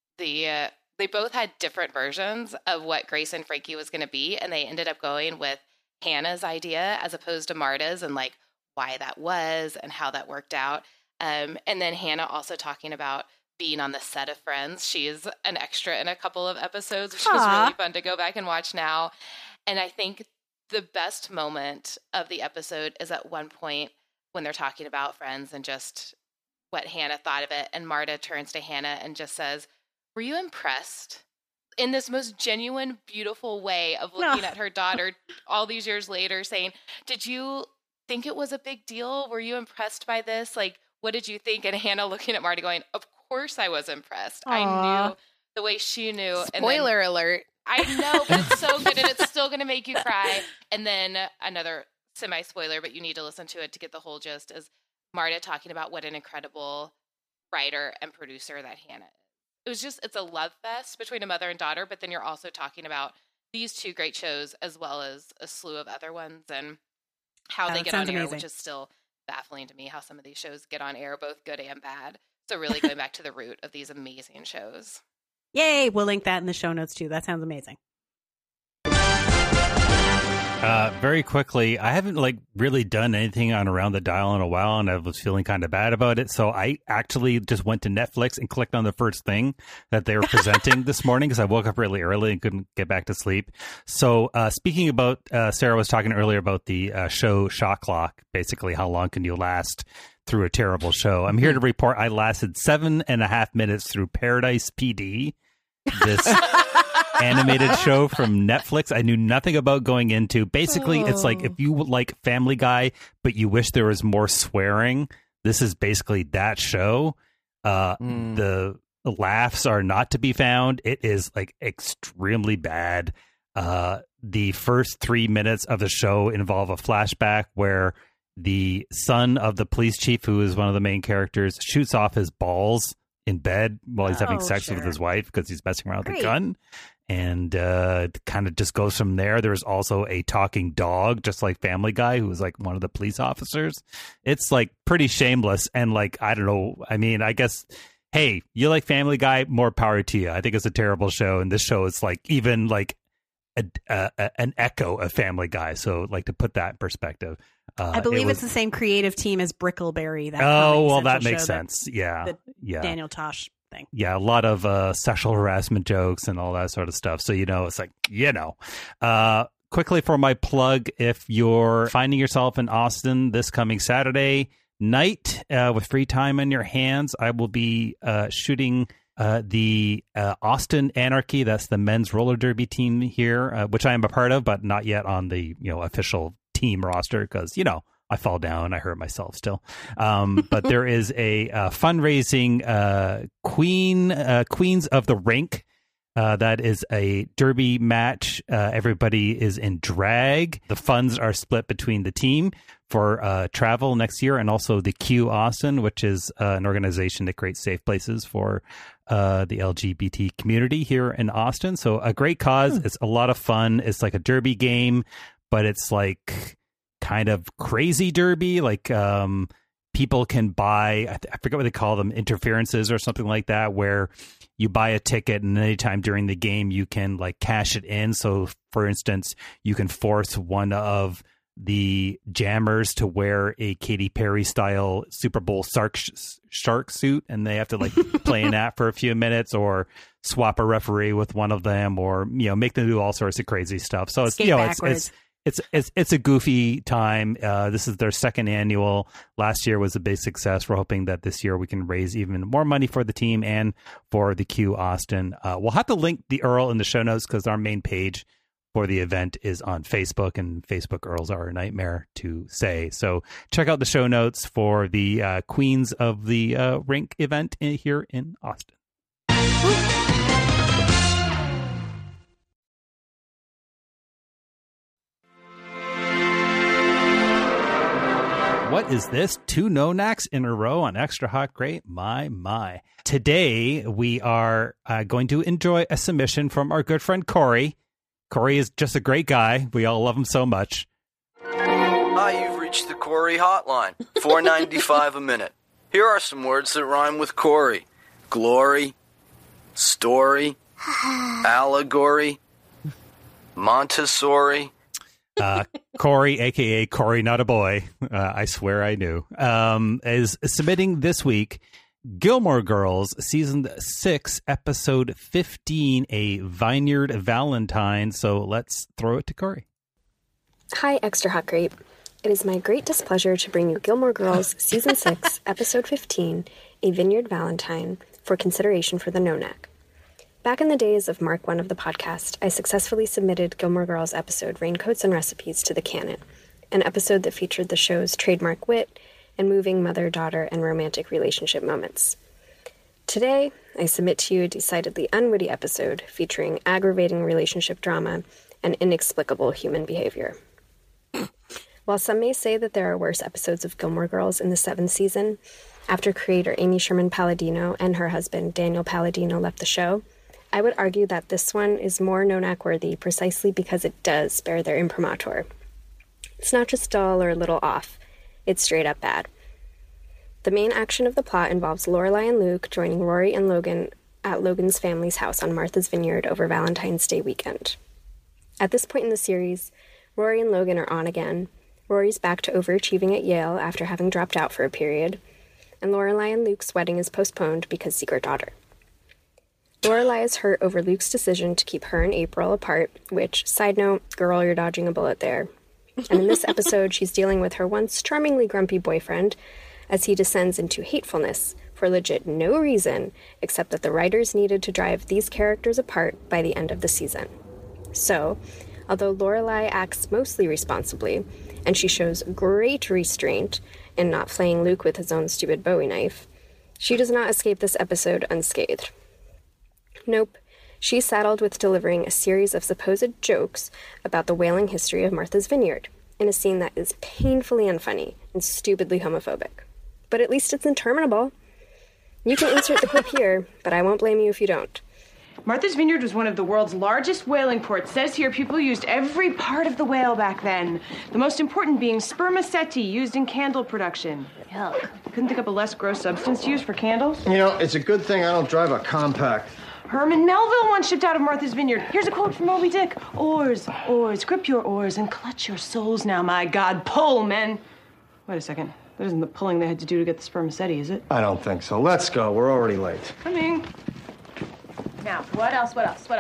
they both had different versions of what Grace and Frankie was going to be. And they ended up going with Hannah's idea as opposed to Marta's and like why that was and how that worked out. And then Hannah also talking about being on the set of Friends. She is an extra in a couple of episodes, which was really fun to go back and watch now. And I think the best moment of the episode is at one point when they're talking about Friends and just what Hannah thought of it. And Marta turns to Hannah and just says, "Were you impressed?" In this most genuine, beautiful way of looking at her daughter all these years later saying, "Did you think it was a big deal? Were you impressed by this? Like, what did you think?" And Hannah looking at Marta going, "Of course I was impressed. Aww. I knew the way she knew." Spoiler alert. I know, but it's so good and it's still going to make you cry. And then another semi-spoiler, but you need to listen to it to get the whole gist, is Marta talking about what an incredible writer and producer that Hannah is. It's a love fest between a mother and daughter, but then you're also talking about these two great shows as well as a slew of other ones and how they get on air, which is still baffling to me how some of these shows get on air, both good and bad. So really going back to the root of these amazing shows. Yay! We'll link that in the show notes too. That sounds amazing. Very quickly, I haven't really done anything on Around the Dial in a while, and I was feeling kind of bad about it. So I actually just went to Netflix and clicked on the first thing that they were presenting this morning because I woke up really early and couldn't get back to sleep. So speaking about, Sarah was talking earlier about the show Shot Clock, basically how long can you last through a terrible show. I'm here to report I lasted 7.5 minutes through Paradise PD, this animated show from Netflix I knew nothing about going into. Basically, it's like if you like Family Guy, but you wish there was more swearing, this is basically that show. The laughs are not to be found. It is like extremely bad. The first 3 minutes of the show involve a flashback where the son of the police chief, who is one of the main characters, shoots off his balls in bed while he's having sex with his wife because he's messing around with a gun. And kind of just goes from there. There's also a talking dog, just like Family Guy, who is like one of the police officers. It's like pretty shameless. And like, I don't know. I mean, I guess, hey, you like Family Guy, more power to you. I think it's a terrible show. And this show is like even like an echo of Family Guy. So like to put that in perspective. I believe it's the same creative team as Brickleberry. That makes sense. Yeah. Daniel Tosh thing. Yeah, a lot of sexual harassment jokes and all that sort of stuff. So, it's like, quickly for my plug, if you're finding yourself in Austin this coming Saturday night with free time on your hands, I will be shooting the Austin Anarchy. That's the men's roller derby team here, which I am a part of, but not yet on the official team roster because, I fall down. I hurt myself still. But there is a fundraising Queens of the Rink. That is a derby match. Everybody is in drag. The funds are split between the team for travel next year and also the Q Austin, which is an organization that creates safe places for the LGBT community here in Austin. So a great cause. It's a lot of fun. It's like a derby game, but it's like kind of crazy derby, like people can buy, I forget what they call them, interferences or something like that, where you buy a ticket and anytime during the game you can like cash it in. So for instance, you can force one of the jammers to wear a Katy Perry style Super Bowl shark suit, and they have to like play in that for a few minutes, or swap a referee with one of them, or make them do all sorts of crazy stuff. So it's it's a goofy time. This is their second annual. Last year was a big success. We're hoping that this year we can raise even more money for the team and for the Q Austin. We'll have to link the Earl in the show notes because our main page for the event is on Facebook, and Facebook Earls are a nightmare to say. So check out the show notes for the Queens of the Rink event here in Austin. What is this? 2 no-knacks in a row on Extra Hot Great? My. Today, we are going to enjoy a submission from our good friend Corey. Corey is just a great guy. We all love him so much. Hi, you've reached the Corey hotline. $4.95 a minute. Here are some words that rhyme with Corey. Glory, story, allegory, Montessori. Corey, a.k.a. Corey Not a Boy, I swear I knew, is submitting this week Gilmore Girls, Season 6, Episode 15, A Vineyard Valentine. So let's throw it to Corey. Hi, Extra Hot Grape. It is my great displeasure to bring you Gilmore Girls, Season 6, Episode 15, A Vineyard Valentine, for consideration for the No-Knack. Back in the days of Mark 1 of the podcast, I successfully submitted Gilmore Girls' episode Raincoats and Recipes to the canon, an episode that featured the show's trademark wit and moving mother-daughter and romantic relationship moments. Today, I submit to you a decidedly unwitty episode featuring aggravating relationship drama and inexplicable human behavior. While some may say that there are worse episodes of Gilmore Girls in the 7th season, after creator Amy Sherman Palladino and her husband Daniel Palladino left the show, I would argue that this one is more no-knack worthy precisely because it does bear their imprimatur. It's not just dull or a little off, it's straight up bad. The main action of the plot involves Lorelai and Luke joining Rory and Logan at Logan's family's house on Martha's Vineyard over Valentine's Day weekend. At this point in the series, Rory and Logan are on again. Rory's back to overachieving at Yale after having dropped out for a period, and Lorelai and Luke's wedding is postponed because secret daughter. Lorelai is hurt over Luke's decision to keep her and April apart, which, side note, girl, you're dodging a bullet there. And in this episode, she's dealing with her once charmingly grumpy boyfriend as he descends into hatefulness for legit no reason except that the writers needed to drive these characters apart by the end of the season. So, although Lorelai acts mostly responsibly, and she shows great restraint in not flaying Luke with his own stupid Bowie knife, she does not escape this episode unscathed. Nope, she's saddled with delivering a series of supposed jokes about the whaling history of Martha's Vineyard in a scene that is painfully unfunny and stupidly homophobic. But at least it's interminable. You can insert the clip here, but I won't blame you if you don't. Martha's Vineyard was one of the world's largest whaling ports. Says here people used every part of the whale back then. The most important being spermaceti, used in candle production. Yuck. Couldn't think of a less gross substance to use for candles? You know, it's a good thing I don't drive a compact. Herman Melville once shipped out of Martha's Vineyard. Here's a quote from Moby Dick. Oars, oars, grip your oars and clutch your souls now, my God. Pull, men. Wait a second. That isn't the pulling they had to do to get the spermaceti, is it? I don't think so. Let's go. We're already late. Coming. Now, what else?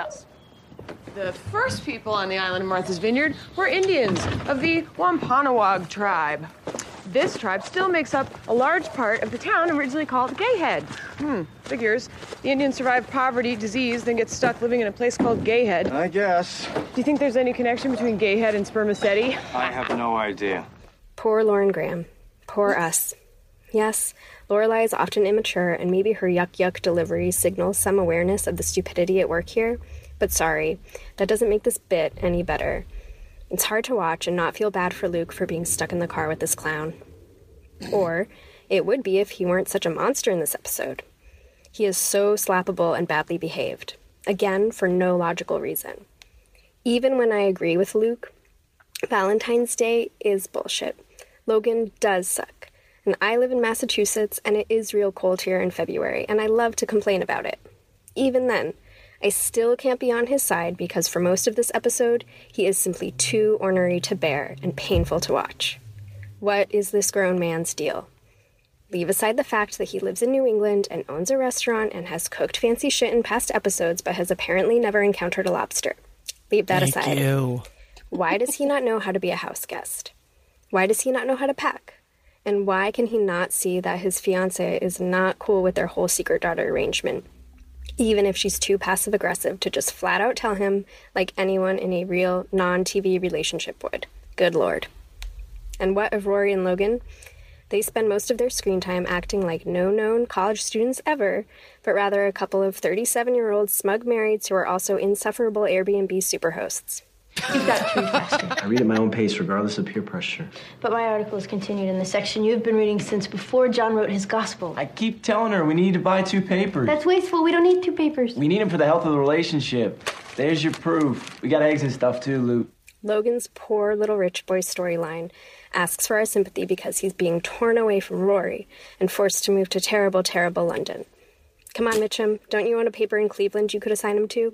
The first people on the island of Martha's Vineyard were Indians of the Wampanoag tribe. This tribe still makes up a large part of the town originally called Gayhead. Figures. The Indians survived poverty, disease, then get stuck living in a place called Gayhead. I guess. Do you think there's any connection between Gayhead and spermaceti? I have no idea. Poor Lauren Graham. Poor us. Yes, Lorelai is often immature, and maybe her yuck-yuck delivery signals some awareness of the stupidity at work here, but sorry, that doesn't make this bit any better. It's hard to watch and not feel bad for Luke for being stuck in the car with this clown. Or it would be if he weren't such a monster in this episode. He is so slappable and badly behaved, again, for no logical reason. Even when I agree with Luke, Valentine's Day is bullshit. Logan does suck. And I live in Massachusetts, and it is real cold here in February, and I love to complain about it. Even then, I still can't be on his side because for most of this episode, he is simply too ornery to bear and painful to watch. What is this grown man's deal? Leave aside the fact that he lives in New England and owns a restaurant and has cooked fancy shit in past episodes but has apparently never encountered a lobster. Leave that aside. Thank you. Why does he not know how to be a house guest? Why does he not know how to pack? And why can he not see that his fiancée is not cool with their whole secret daughter arrangement? Even if she's too passive-aggressive to just flat out tell him like anyone in a real non-TV relationship would. Good Lord. And what of Rory and Logan? They spend most of their screen time acting like no known college students ever, but rather a couple of 37-year-old smug marrieds who are also insufferable Airbnb superhosts. You've got to read faster. I read at my own pace, regardless of peer pressure. But my article is continued in the section you've been reading since before John wrote his gospel. I keep telling her we need to buy 2 papers. That's wasteful. We don't need 2 papers. We need them for the health of the relationship. There's your proof. We got eggs and stuff too, Luke. Logan's poor little rich boy storyline asks for our sympathy because he's being torn away from Rory and forced to move to terrible, terrible London. Come on, Mitchum, don't you own a paper in Cleveland you could assign him to?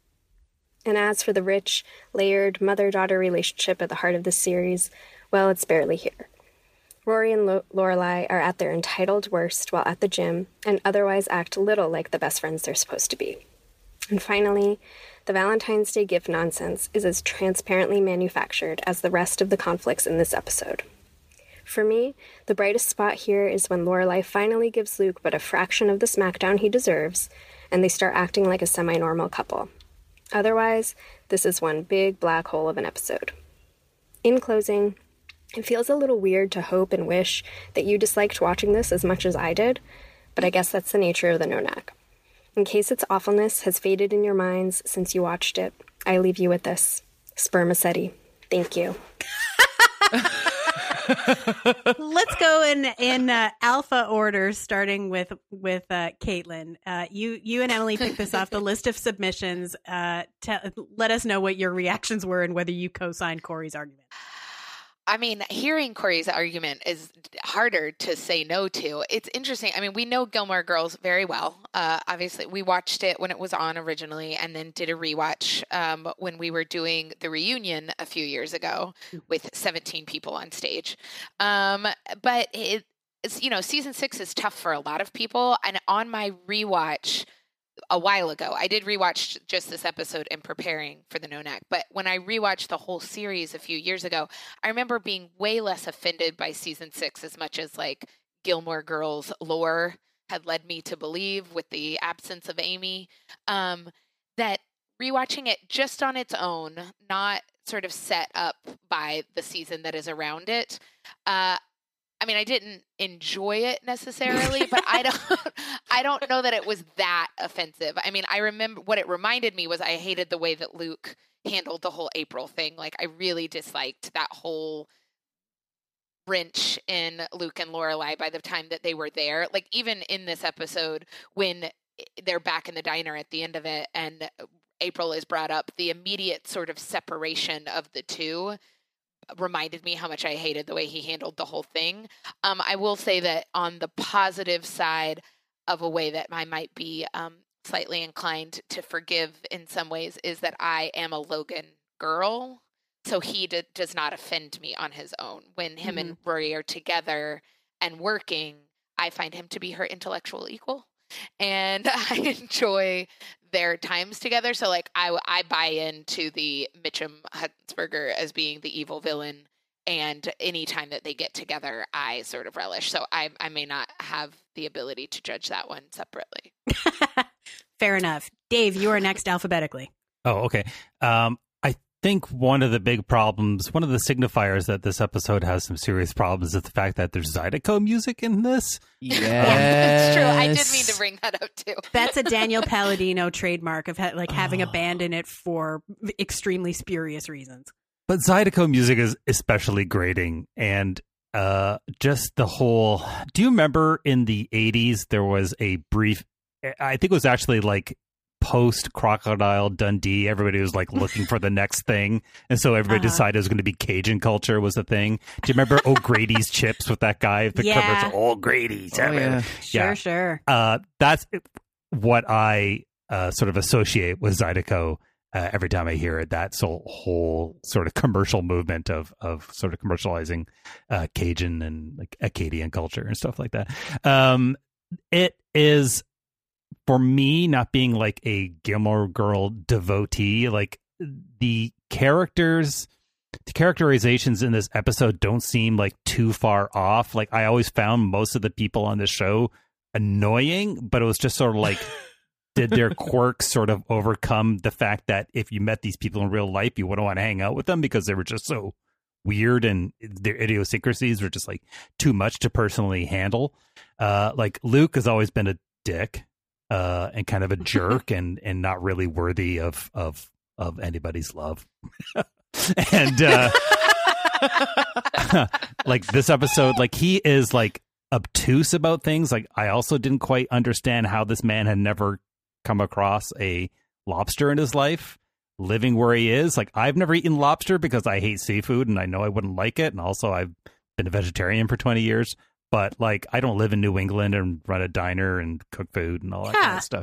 And as for the rich, layered mother-daughter relationship at the heart of this series, well, it's barely here. Rory and Lorelai are at their entitled worst while at the gym and otherwise act little like the best friends they're supposed to be. And finally, the Valentine's Day gift nonsense is as transparently manufactured as the rest of the conflicts in this episode. For me, the brightest spot here is when Lorelai finally gives Luke but a fraction of the smackdown he deserves, and they start acting like a semi-normal couple. Otherwise, this is one big black hole of an episode. In closing, it feels a little weird to hope and wish that you disliked watching this as much as I did, but I guess that's the nature of the No-Knack. In case its awfulness has faded in your minds since you watched it, I leave you with this. Spermaceti. Thank you. Let's go in alpha order, starting with Caitlin. You and Emily picked this off the list of submissions. Let us know what your reactions were and whether you co-signed Corey's argument. I mean, hearing Corey's argument is harder to say no to. It's interesting. I mean, we know Gilmore Girls very well. Obviously, we watched it when it was on originally and then did a rewatch when we were doing the reunion a few years ago with 17 people on stage. But it's, season 6 is tough for a lot of people. And on my rewatch a while ago, I did rewatch just this episode in preparing for the No-Knack, but when I rewatched the whole series a few years ago, I remember being way less offended by season 6 as much as like Gilmore Girls lore had led me to believe with the absence of Amy, that rewatching it just on its own, not sort of set up by the season that is around it, I mean, I didn't enjoy it necessarily, but I don't know that it was that offensive. I mean, I remember what it reminded me was I hated the way that Luke handled the whole April thing. Like, I really disliked that whole wrench in Luke and Lorelai by the time that they were there. Like, even in this episode, when they're back in the diner at the end of it and April is brought up, the immediate sort of separation of the two reminded me how much I hated the way he handled the whole thing. I will say that on the positive side of a way that I might be slightly inclined to forgive in some ways is that I am a Logan girl. So he does not offend me on his own. When him and Rory are together and working, I find him to be her intellectual equal. And I enjoy their times together. So like I buy into the Mitchum Huntsberger as being the evil villain, and any time that they get together, I sort of relish. So I may not have the ability to judge that one separately. Fair enough. Dave, you are next alphabetically. Oh, okay. I think one of the big problems, one of the signifiers that this episode has some serious problems is the fact that there's Zydeco music in this. Yes. Yeah, that's true. I did mean to bring that up too. That's a Daniel Palladino trademark of having a band in it for extremely spurious reasons. But Zydeco music is especially grating, and just the whole... Do you remember in the 80s there was a brief... I think it was actually like post Crocodile Dundee, everybody was like looking for the next thing, and so everybody decided it was going to be Cajun culture was the thing. Do you remember O'Grady's chips with that guy? The commercial, O'Grady's. Sure. That's what I sort of associate with Zydeco every time I hear it. That whole sort of commercial movement of sort of commercializing Cajun and like Acadian culture and stuff like that. It is, for me, not being like a Gilmore Girl devotee, like the characterizations in this episode don't seem like too far off. Like I always found most of the people on this show annoying, but it was just sort of like, did their quirks sort of overcome the fact that if you met these people in real life, you wouldn't want to hang out with them because they were just so weird and their idiosyncrasies were just like too much to personally handle. Like Luke has always been a dick and kind of a jerk and not really worthy of anybody's love. And like this episode, like he is like obtuse about things. Like I also didn't quite understand how this man had never come across a lobster in his life, living where he is. Like I've never eaten lobster because I hate seafood and I know I wouldn't like it, and also I've been a vegetarian for 20 years, but like I don't live in New England and run a diner and cook food and all that kind of stuff.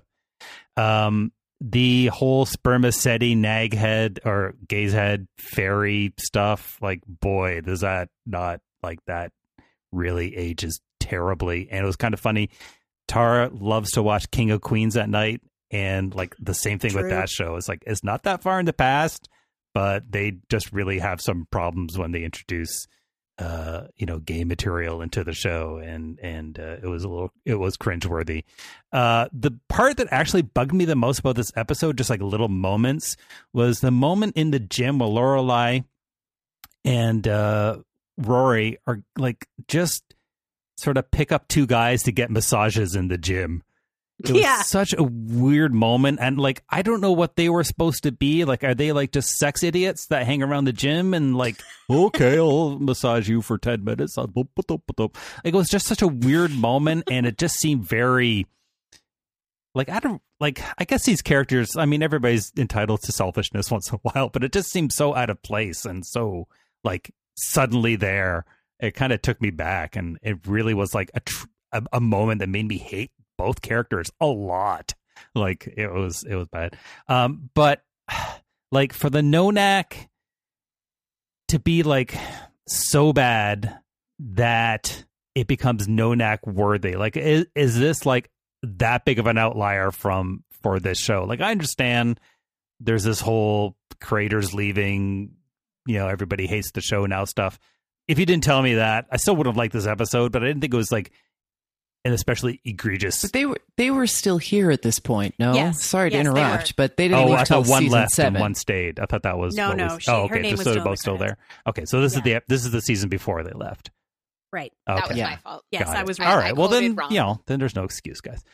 The whole spermaceti, naghead or gazehead fairy stuff, like boy, does that not, like that really ages terribly. And it was kind of funny. Tara loves to watch King of Queens at night, and like the same thing with that show. It's like it's not that far in the past, but they just really have some problems when they introduce gay material into the show, and it was cringeworthy. The part that actually bugged me the most about this episode, just like little moments, was the moment in the gym where Lorelai and Rory are like just sort of pick up two guys to get massages in the gym. It was such a weird moment, and like I don't know what they were supposed to be. Like, are they like just sex idiots that hang around the gym and like, okay, I'll massage you for 10 minutes. Like, it was just such a weird moment, and it just seemed very like I guess these characters, I mean, everybody's entitled to selfishness once in a while, but it just seemed so out of place and so like suddenly there. It kind of took me back, and it really was like a moment that made me hate both characters a lot. Like it was bad. But like for the Nonak to be like so bad that it becomes Nonak worthy, like is this like that big of an outlier for this show? Like I understand there's this whole creators leaving, everybody hates the show now stuff. If you didn't tell me that, I still would have liked this episode, but I didn't think it was like an especially egregious. But they were still here at this point. No, yes. Sorry to interrupt, but they didn't leave I till thought one season left 7. and one stayed. I thought that was no. Okay, her name so was they're both still there. Okay, so this is the season before they left. Right. Okay. That was my fault. Yes, I was right. All right. Well, then wrong. then there's no excuse, guys.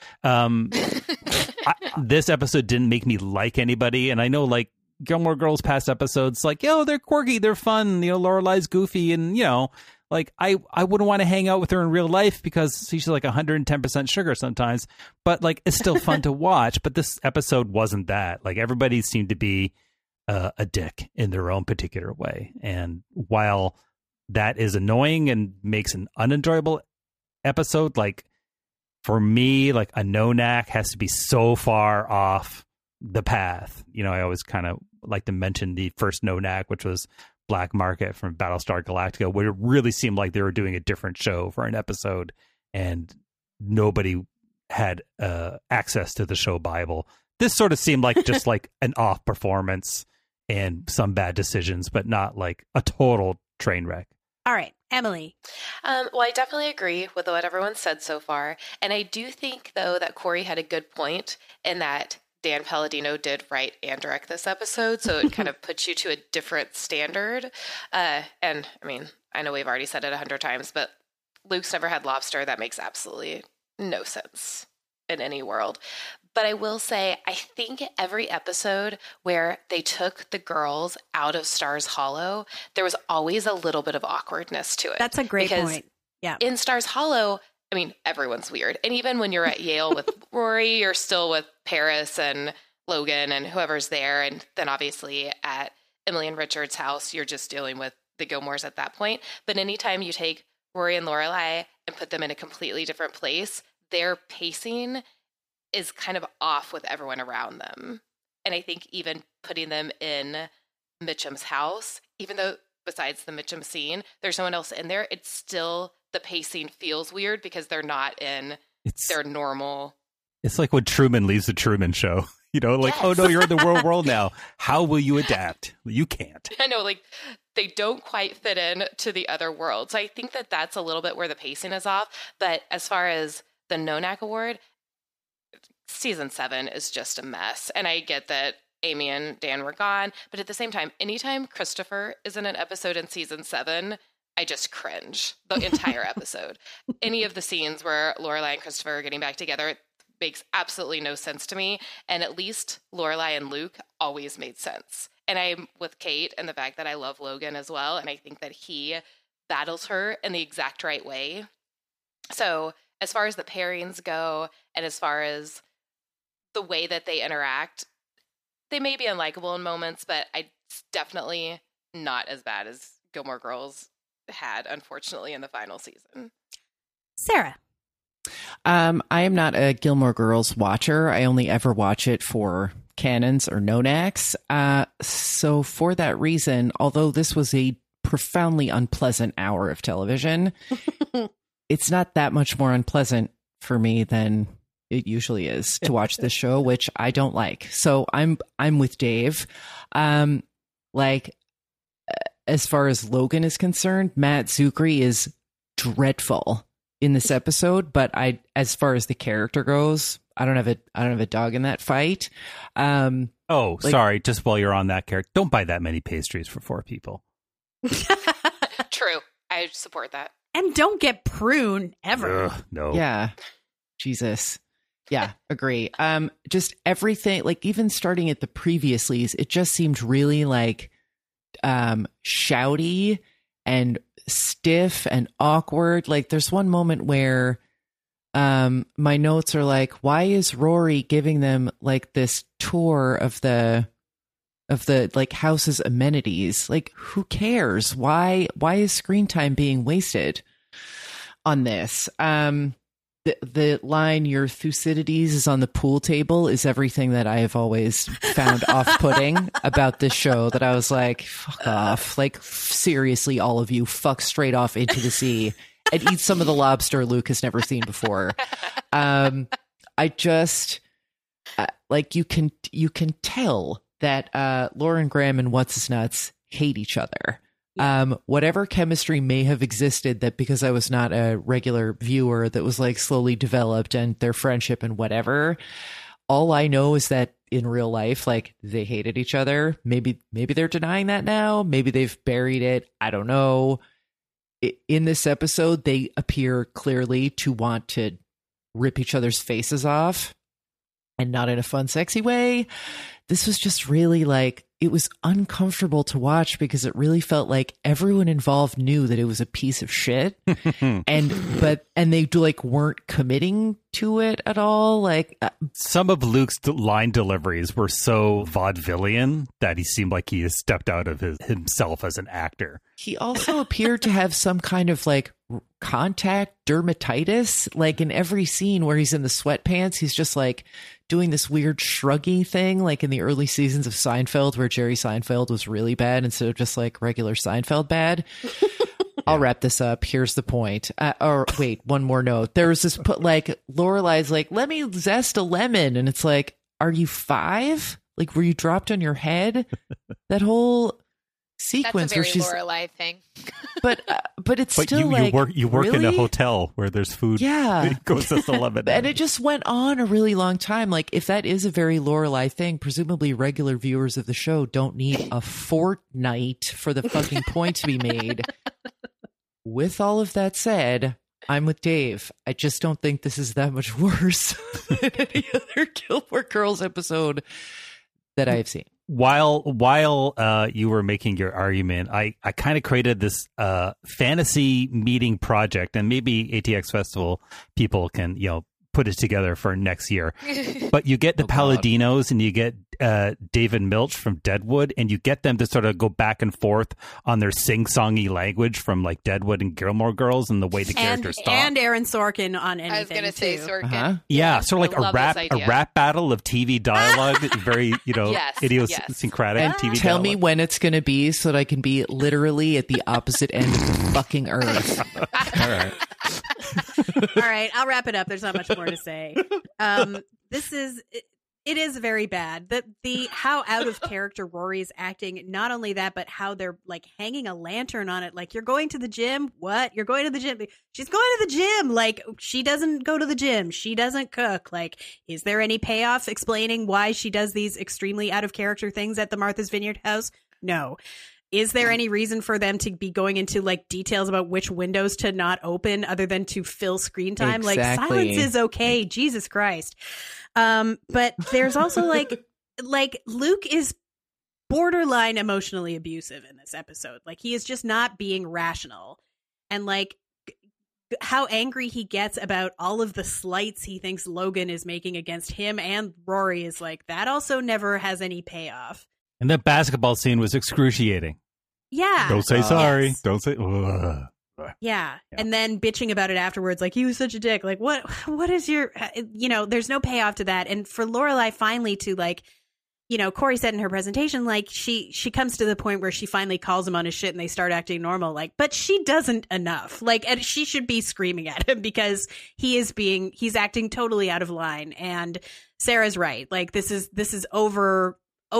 This episode didn't make me like anybody, and I know like Gilmore Girls past episodes, like they're quirky, they're fun. Lorelai's goofy, and like I wouldn't want to hang out with her in real life because she's like 110% sugar sometimes, but like it's still fun to watch. But this episode wasn't that. Like everybody seemed to be a dick in their own particular way, and while that is annoying and makes an unenjoyable episode, like for me, like a Nonak has to be so far off the path. I always kind of like to mention the first Nonak, which was Black Market from Battlestar Galactica, where it really seemed like they were doing a different show for an episode and nobody had access to the show Bible. This sort of seemed like just like an off performance and some bad decisions, but not like a total train wreck. All right, Emily. Well, I definitely agree with what everyone said so far. And I do think, though, that Corey had a good point in that Dan Palladino did write and direct this episode, so it kind of puts you to a different standard. And I mean, I know we've already said it 100 times, but Luke's never had lobster. That makes absolutely no sense in any world. But I will say, I think every episode where they took the girls out of Stars Hollow, there was always a little bit of awkwardness to it. That's a great point. Yeah. In Stars Hollow, I mean, everyone's weird. And even when you're at Yale with Rory, you're still with Paris and Logan and whoever's there. And then obviously at Emily and Richard's house, you're just dealing with the Gilmores at that point. But anytime you take Rory and Lorelai and put them in a completely different place, their pacing is kind of off with everyone around them. And I think even putting them in Mitchum's house, even though besides the Mitchum scene, there's someone else in there, it's still, the pacing feels weird because they're not in their normal. It's like when Truman leaves the Truman Show. Like, yes. Oh no, you're in the real world now. How will you adapt? You can't. I know, like, they don't quite fit in to the other world. So I think that that's a little bit where the pacing is off. But as far as the Nonak Award, season 7 is just a mess. And I get that Amy and Dan were gone. But at the same time, anytime Christopher is in an episode in season 7, I just cringe the entire episode. Any of the scenes where Lorelai and Christopher are getting back together, it makes absolutely no sense to me. And at least Lorelai and Luke always made sense. And I'm with Kate and the fact that I love Logan as well. And I think that he battles her in the exact right way. So as far as the pairings go, and as far as the way that they interact, they may be unlikable in moments, but it's definitely not as bad as Gilmore Girls had, unfortunately, in the final season. Sarah. I am not a Gilmore Girls watcher. I only ever watch it for canons or Nonacs. So for that reason, although this was a profoundly unpleasant hour of television, it's not that much more unpleasant for me than it usually is to watch this show, which I don't like. So I'm with Dave. As far as Logan is concerned, Matt Zuckery is dreadful in this episode, but as far as the character goes, I don't have a dog in that fight. Sorry. Just while you're on that character, don't buy that many pastries for 4 people. True. I support that. And don't get prune ever. Ugh, no. Yeah. Jesus. Yeah, agree. Just everything, like even starting at the previouslys, it just seemed really like shouty and stiff and awkward. Like there's one moment where my notes are like, why is Rory giving them like this tour of the like house's amenities? Like, who cares? Why is screen time being wasted on this? The line, your Thucydides is on the pool table, is everything that I have always found off-putting about this show, that I was like, fuck off. Like, seriously, all of you, fuck straight off into the sea and eat some of the lobster Luke has never seen before. I just, like, you can tell that Lauren Graham and What's-His-Nuts hate each other. Whatever chemistry may have existed, that because I was not a regular viewer, that was like slowly developed, and their friendship and whatever, all I know is that in real life, like, they hated each other. Maybe they're denying that now. Maybe they've buried it. I don't know. In this episode, they appear clearly to want to rip each other's faces off, and not in a fun, sexy way. This was just really like, it was uncomfortable to watch because it really felt like everyone involved knew that it was a piece of shit, and they like weren't committing to it at all. Like some of Luke's line deliveries were so vaudevillian that he seemed like he has stepped out of himself as an actor. He also appeared to have some kind of like contact dermatitis. Like in every scene where he's in the sweatpants, he's just like doing this weird shruggy thing, like in the early seasons of Seinfeld, where Jerry Seinfeld was really bad instead of just like regular Seinfeld bad. I'll wrap this up. Here's the point. Or wait, one more note. There was this like Lorelai's like, let me zest a lemon, and it's like, are you 5? Like, were you dropped on your head? That whole sequence. That's a very where Lorelai thing. But it's still like, you work really? in a hotel where there's food. Yeah. It goes to 11. And it just went on a really long time. Like, if that is a very Lorelai thing, presumably regular viewers of the show don't need a fortnight for the fucking point to be made. With all of that said, I'm with Dave. I just don't think this is that much worse than any other Gilmore Girls episode that I have seen. While you were making your argument, I kind of created this fantasy meeting project, and maybe ATX Festival people can put it together for next year. But you get the Palladinos and you get David Milch from Deadwood, and you get them to sort of go back and forth on their sing-songy language from like Deadwood and Gilmore Girls and the way the characters talk. And Aaron Sorkin on anything. I was going to say Sorkin. Uh-huh. Yeah, sort of like a rap battle of TV dialogue. Very, idiosyncratic TV Tell dialogue. me when it's going to be so that I can be literally at the opposite end of the fucking earth. All right. All right, I'll wrap it up. There's not much more to say. It is very bad. The how out of character Rory is acting. Not only that, but how they're like hanging a lantern on it. Like, you're going to the gym? What? You're going to the gym? She's going to the gym. Like, she doesn't go to the gym. She doesn't cook. Like, is there any payoff explaining why she does these extremely out of character things at the Martha's Vineyard house? No. Is there any reason for them to be going into like details about which windows to not open other than to fill screen time? Exactly. Like, silence is okay. Jesus Christ. But there's also like Luke is borderline emotionally abusive in this episode. Like, he is just not being rational. And like how angry he gets about all of the slights he thinks Logan is making against him and Rory is like, that also never has any payoff. And that basketball scene was excruciating. Yeah. Don't say sorry. Yes. Don't say. Yeah. And then bitching about it afterwards, like, he was such a dick. Like, what is your, there's no payoff to that. And for Lorelai finally to like, Corey said in her presentation, like she comes to the point where she finally calls him on his shit and they start acting normal. Like, but she doesn't enough. Like, and she should be screaming at him because he's acting totally out of line. And Sarah's right. Like, this is over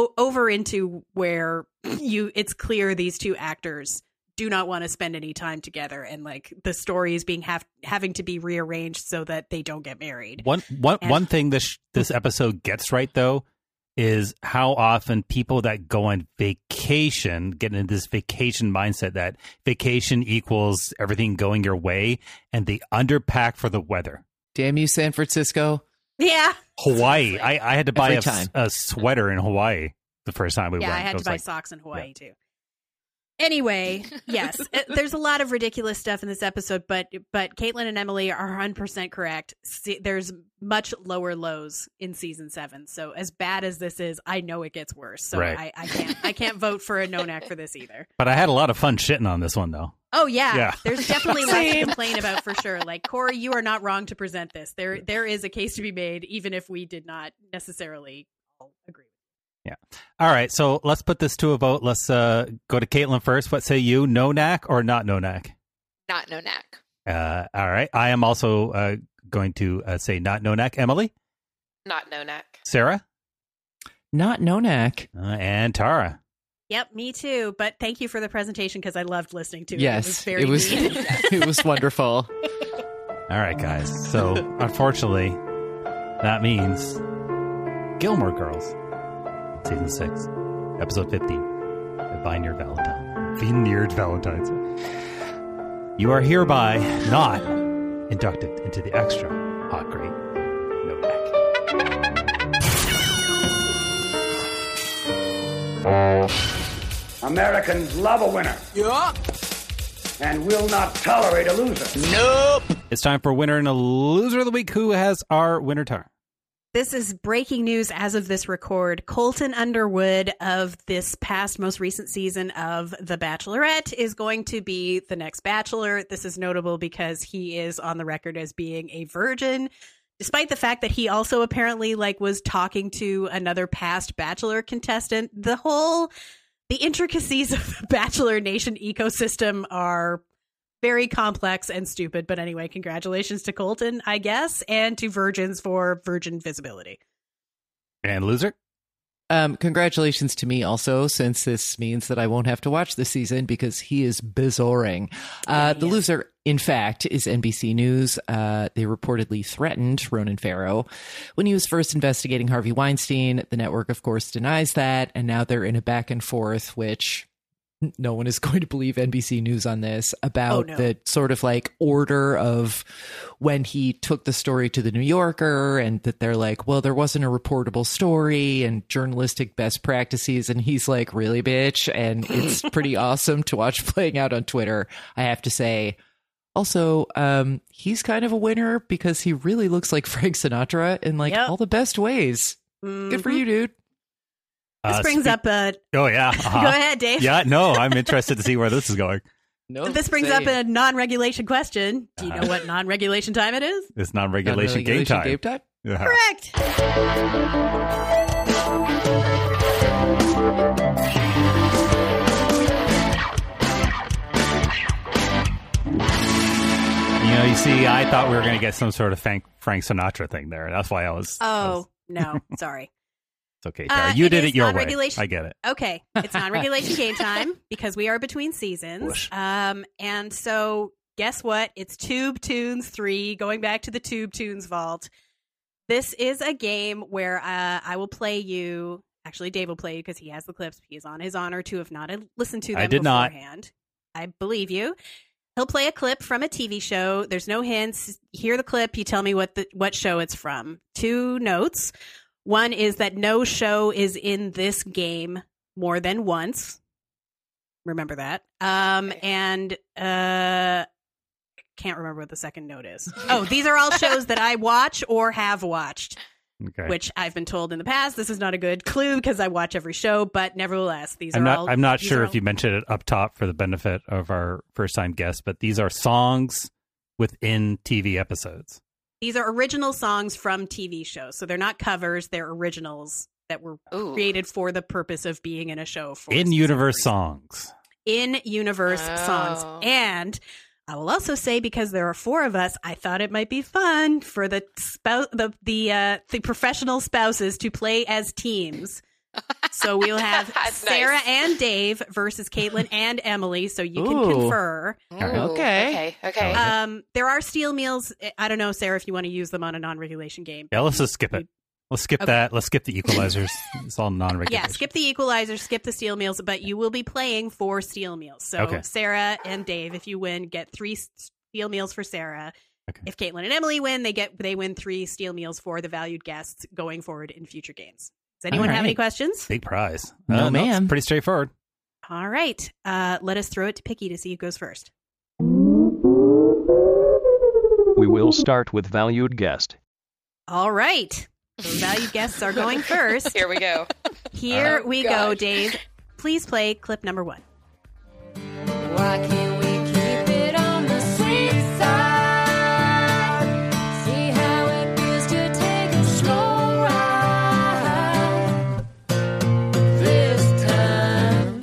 into where it's clear these two actors do not want to spend any time together, and like the story is being having to be rearranged so that they don't get married. One thing this episode gets right though is how often people that go on vacation get into this vacation mindset that vacation equals everything going your way, and they underpack for the weather. Damn you, San Francisco. Yeah. Hawaii. I had to buy a sweater in Hawaii the first time we went. Yeah, I had to buy socks in Hawaii too. Anyway, yes, there's a lot of ridiculous stuff in this episode, but Caitlin and Emily are 100% correct. There's much lower lows in season 7. So as bad as this is, I know it gets worse. So right. I can't vote for a no-knack for this either. But I had a lot of fun shitting on this one though. Oh yeah. There's definitely less to complain about for sure. Like, Corey, you are not wrong to present this. There is a case to be made, even if we did not necessarily all agree. Yeah. All right. So let's put this to a vote. Let's go to Caitlin first. What say you? No knack or not no knack? Not no knack. All right. I am also going to say not no knack. Emily? Not no knack. Sarah? Not no knack. And Tara? Yep, me too. But thank you for the presentation because I loved listening to it. Yes, it was very it was wonderful. All right, guys. So unfortunately, that means Gilmore Girls. Season 6, episode 15, The Vineyard Valentine's. You are hereby not inducted into the extra hot grade no knack. Americans love a winner. Yeah. And will not tolerate a loser. Nope. It's time for winner and a loser of the week. Who has our winner, Tara? This is breaking news as of this record. Colton Underwood of this past most recent season of The Bachelorette is going to be the next Bachelor. This is notable because he is on the record as being a virgin, despite the fact that he also apparently was talking to another past Bachelor contestant. The intricacies of the Bachelor Nation ecosystem are very complex and stupid, but anyway, congratulations to Colton, I guess, and to virgins for virgin visibility. And loser? Congratulations to me also, since this means that I won't have to watch this season because he is bizarring. The loser, in fact, is NBC News. They reportedly threatened Ronan Farrow when he was first investigating Harvey Weinstein. The network, of course, denies that, and now they're in a back and forth, which no one is going to believe NBC News on this, about the sort of order of when he took the story to the New Yorker, and that they're like, well, there wasn't a reportable story and journalistic best practices. And he's like, really, bitch? And it's pretty awesome to watch playing out on Twitter, I have to say. Also, he's kind of a winner because he really looks like Frank Sinatra in all the best ways. Mm-hmm. Good for you, dude. This brings up a... Oh, yeah. Go ahead, Dave. Yeah, no, I'm interested to see where this is going. No, this brings up a non-regulation question. Do you know what non-regulation time it is? It's non-regulation game time. Yeah. Correct. You see, I thought we were going to get some sort of Frank Sinatra thing there. That's why I was... No, sorry. It's okay, Tara. You did it your way. I get it. Okay. It's non-regulation game time because we are between seasons. And so guess what? It's Tube Tunes 3, going back to the Tube Tunes vault. This is a game where I will play you. Actually, Dave will play you because he has the clips. He is on his honor to have not listened to them beforehand. I believe you. He'll play a clip from a TV show. There's no hints. You hear the clip. You tell me what show it's from. 2 notes. One is that no show is in this game more than once. Remember that. And can't remember what the second note is. Oh, these are all shows that I watch or have watched. Okay. Which I've been told in the past. This is not a good clue because I watch every show, but nevertheless, I'm not sure if you mentioned it up top for the benefit of our first-time guests, but these are songs within TV episodes. These are original songs from TV shows, so they're not covers; they're originals that were created for the purpose of being in a show. For in-universe songs. In-universe songs, and I will also say, because there are 4 of us, I thought it might be fun for the professional spouses to play as teams. So we'll have Sarah and Dave versus Caitlin and Emily, so you can confer. Okay. There are steal meals. I don't know, Sarah, if you want to use them on a non-regulation game. Yeah, let's just skip it. Let's skip that. Let's skip the equalizers. It's all non-regulation. Yeah, skip the equalizers, skip the steal meals, but you will be playing for steal meals. So Sarah and Dave, if you win, get 3 steal meals for Sarah. Okay. If Caitlin and Emily win, they win 3 steal meals for the valued guests going forward in future games. Does anyone have any questions? Big prize. No, ma'am. It's pretty straightforward. All right. Let us throw it to Picky to see who goes first. We will start with valued guest. All right. So valued guests are going first. Here we go. Here we go, Dave. Please play clip number 1. Why can't we keep it on the sweet side? See how it feels to take a slow ride this time.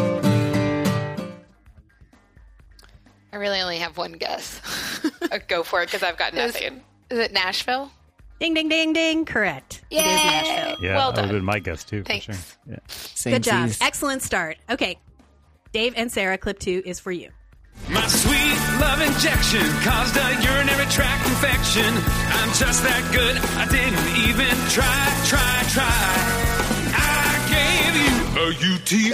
I really only have one guess. Go for it, because I've got nothing. Is it Nashville? Ding, ding, ding, ding. Correct. Yay! It is Nashville. Yeah, well that would have done. been my guess, too. Thanks. For sure. Yeah. Good job. Excellent start. Okay. Dave and Sarah, clip 2 is for you. My sweet love injection caused a urinary tract infection. I'm just that good. I didn't even try. I gave you a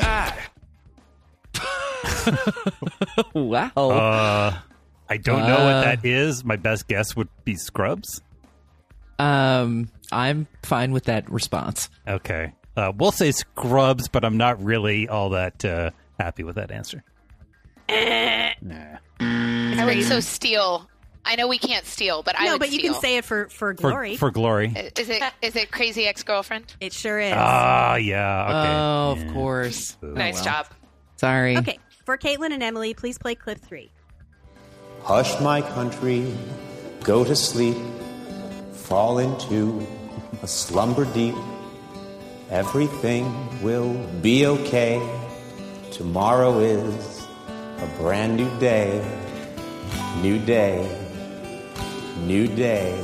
UTI. Wow. I don't know what that is. My best guess would be Scrubs. I'm fine with that response. Okay. We'll say Scrubs, but I'm not really all that happy with that answer. Nah. I would so steal. I know we can't steal, but I would but steal. you can say it for glory. For glory. Is it Crazy Ex-Girlfriend? It sure is. Ah, yeah. Okay. Oh, of course. Nice job. Sorry. Okay. For Caitlin and Emily, please play clip 3. Hush, my country, go to sleep, fall into a slumber deep. Everything will be okay. Tomorrow is a brand new day. New day. New day.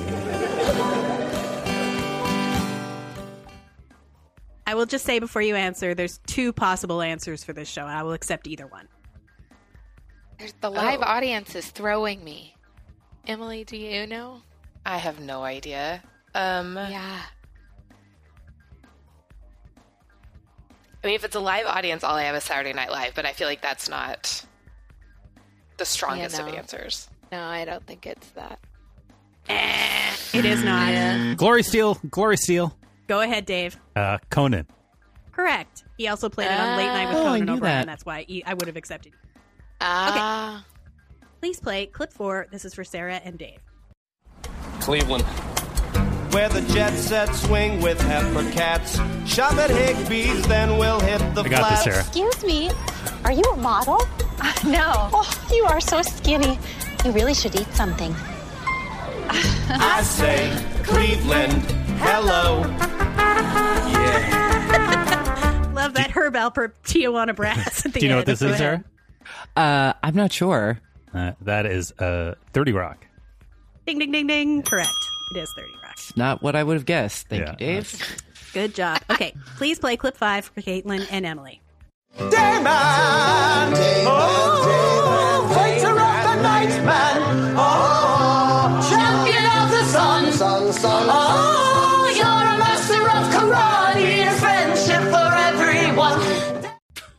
I will just say before you answer, there's 2 possible answers for this show, and I will accept either one. The live audience is throwing me. Emily, do you know? I have no idea. Yeah. I mean, if it's a live audience, all I have is Saturday Night Live, but I feel like that's not the strongest of answers. No, I don't think it's that. It is not. Yeah. Glory Steele. Go ahead, Dave. Conan. Correct. He also played it on Late Night with Conan O'Brien. That's why I would have accepted. Okay. Please play clip 4. This is for Sarah and Dave. Cleveland. where the jet set swing with heifer cats. Shop at Higbee's, then we'll hit the I got flats. this, Sarah. Excuse me, are you a model? No. Oh, you are so skinny. You really should eat something. I say, Cleveland, hello. Yeah. Love that Herb Alpert Tijuana brass at the Do you know end. what this Go is, ahead. Sarah? I'm not sure. That is 30 Rock. Ding, ding, ding, ding. Correct. It is 30 Rock. Not what I would have guessed. Thank you, Dave. Good job. Okay, please play clip 5 for Caitlin and Emily. Damon, oh, fighter of the night, man. Oh, champion of the sun. Oh, you're a master of karate and friendship for everyone.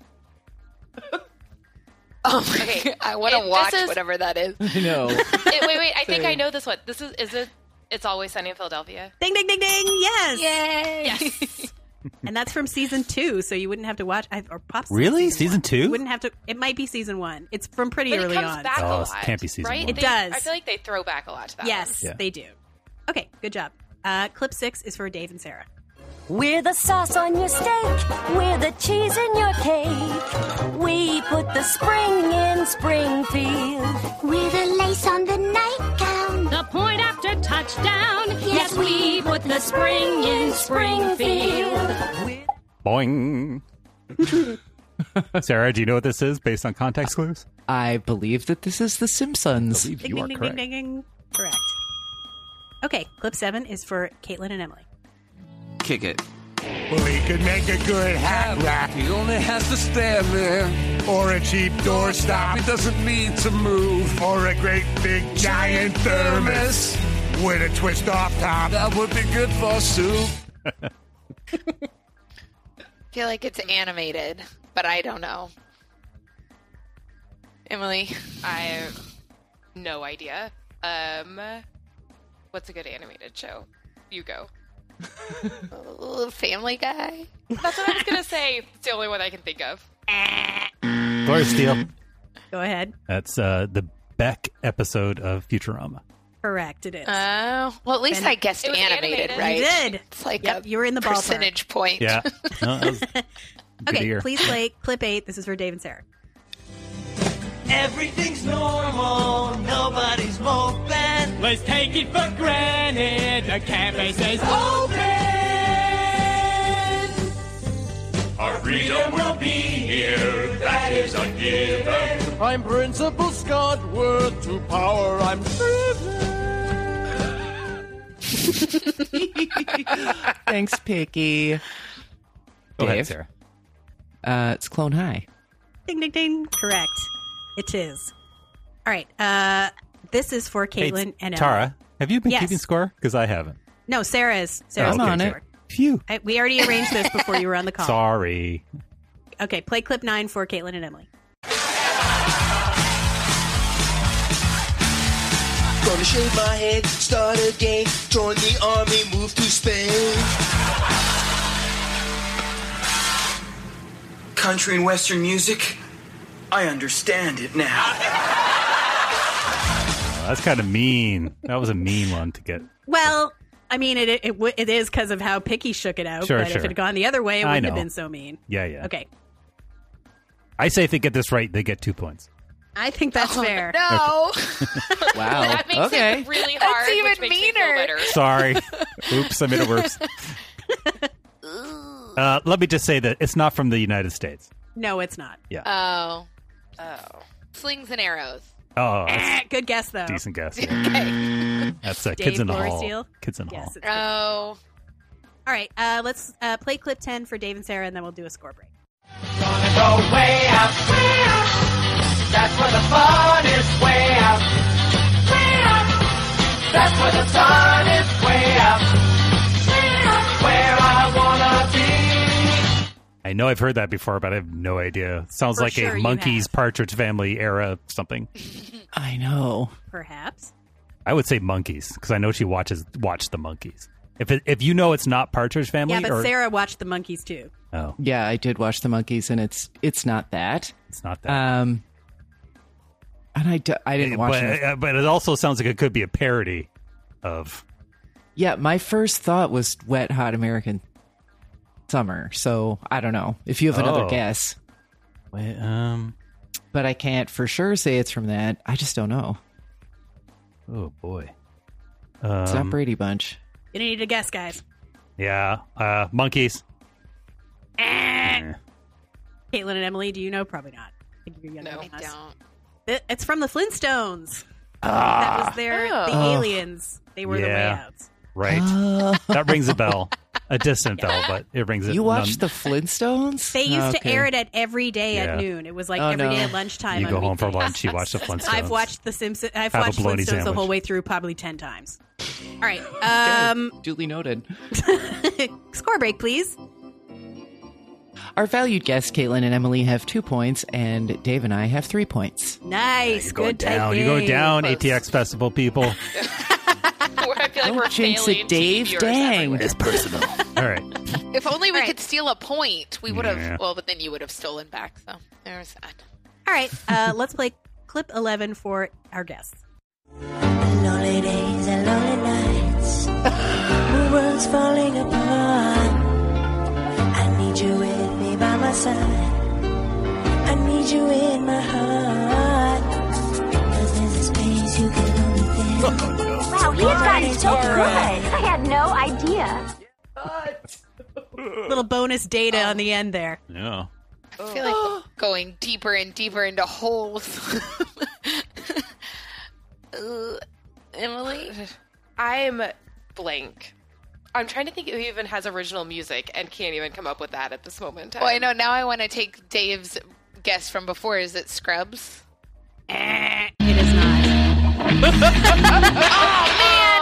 Oh my God. I want to watch whatever that is. I know. Wait. I think I know this one. Is it It's Always Sunny in Philadelphia? Ding, ding, ding, ding. Yes. Yay. Yes. And that's from season 2, so you wouldn't have to watch. Or Pop's Really? Season 2? You wouldn't have to. It might be season 1. It's from pretty But early it comes on. back a lot. Can't be season right? 1. It does. I feel like they throw back a lot to that Yes, Yeah. they do. Okay, good job. Clip 6 is for Dave and Sarah. We're the sauce on your steak. We're the cheese in your cake. We put the spring in Springfield. We're the lace on the nightgown. The point after touchdown. Yes, we put the spring in Springfield. Boing. Sarah, do you know what this is based on context clues? I believe that this is The Simpsons. Ding, ding, ding, ding, ding, ding. Correct. Okay, clip 7 is for Caitlin and Emily. Kick it. Well, he could make a good hat rack. He only has to stand there. Or a cheap doorstop. He doesn't need to move. Or a great big giant thermos with a twist off top. That would be good for soup. I feel like it's animated, but I don't know. Emily? I have no idea. What's a good animated show? You go. Family Guy? That's what I was going to say. It's the only one I can think of. Gloria Steele. Go ahead. That's the Beck episode of Futurama. Correct, it is. Well, at least I guessed It was animated, animated. right? You did. It's like Yep, a you were in the ballpark. percentage point. Yeah. No, that was good to Okay, hear. please play clip 8. This is for Dave and Sarah. Everything's normal, nobody's moping. Let's take it for granted. The cafe says open. Our freedom will be here. That is a given. I'm Principal Scott, worth to power I'm driven. Thanks, Picky. Go ahead, Dave? Sarah. It's Clone High. Ding, ding, ding. Correct. It is. All right. This is for Caitlin and Emily. Tara, have you been Yes. keeping score? Because I haven't. No, Sarah's I'm keeping on it. score. Phew. We already arranged this before you were on the call. Sorry. Okay, play clip 9 for Caitlin and Emily. Gonna shave my head, start again, join the army, move to Spain. Country and Western music? I understand it now. That's kind of mean. That was a mean one to get. Well, I mean, it is because of how Picky shook it out. Sure, but if sure. it had gone the other way, it I wouldn't have know. been so mean. Yeah, yeah. Okay. I say if they get this right, they get 2 points. I think that's fair. No. Wow. That makes it really hard, That's even which makes me feel meaner. better. Sorry. Oops, I made it worse. Let me just say that it's not from the United States. No, it's not. Yeah. Oh. Slings and arrows. Oh, that's Good guess, though. a decent guess. Okay. That's Dave Kids in the Gloria Hall. Steele? Kids in the Yes. Hall. Oh. All right. Let's play clip 10 for Dave and Sarah, and then we'll do a score break. Gonna go way out, way out. That's where the fun is, way out, way out. That's where the sun is, way out, way out. Where I wanna be. I know I've heard that before, but I have no idea. Sounds For like sure a you Monkeys Partridge Family era something. I know. Perhaps. I would say Monkeys because I know she watched the Monkeys. If you know it's not Partridge Family, Yeah, but or, Sarah watched the Monkeys, too. oh, Yeah, I did watch the Monkeys, and it's not that. it's not that. And I didn't watch it. But it also sounds like it could be a parody of. Yeah, my first thought was Wet Hot American Summer. So I don't know if you have another guess. Wait, but I can't for sure say it's from that. I just don't know. Oh boy, it's not Brady Bunch. You need to guess, guys. Yeah, Monkeys. Caitlin and Emily, do you know? Probably not. I think you're younger than us. Don't. It's from the Flintstones. That was the aliens. They were the Wayouts. Right. That rings a bell. A distant bell, but it rings a You watched the Flintstones? They used to air it at every day at noon. It was like every day at lunchtime. You on go home for weekdays. lunch, you watch the Flintstones. I've watched The Simpsons. I've Have a watched bologna Flintstones sandwich. the whole way through probably 10 times. All right. Duly noted. Score break, please. Our valued guests, Caitlin and Emily, have 2 points, and Dave and I have 3 points. Nice. Good down. You go down, ATX Festival people. I feel like we're jinx failing it, Dave. viewers Dang. everywhere. It's personal. All right. If only we could steal a point, we would have. Well, but then you would have stolen back. So there's that. All right. Let's play clip 11 for our guests. Lonely days and lonely nights. The world's falling apart. I need you with me by my side. I need you in my heart. 'Cause there's a space you can only feel. Wow, he's gotten so good. I had no idea. Little bonus data on the end there. Yeah. I feel like I'm going deeper and deeper into holes. Emily? I'm blank. I'm trying to think who even has original music and can't even come up with that at this moment in time. Well, I know. Now I want to take Dave's guess from before. Is it Scrubs? It is not. Oh, man!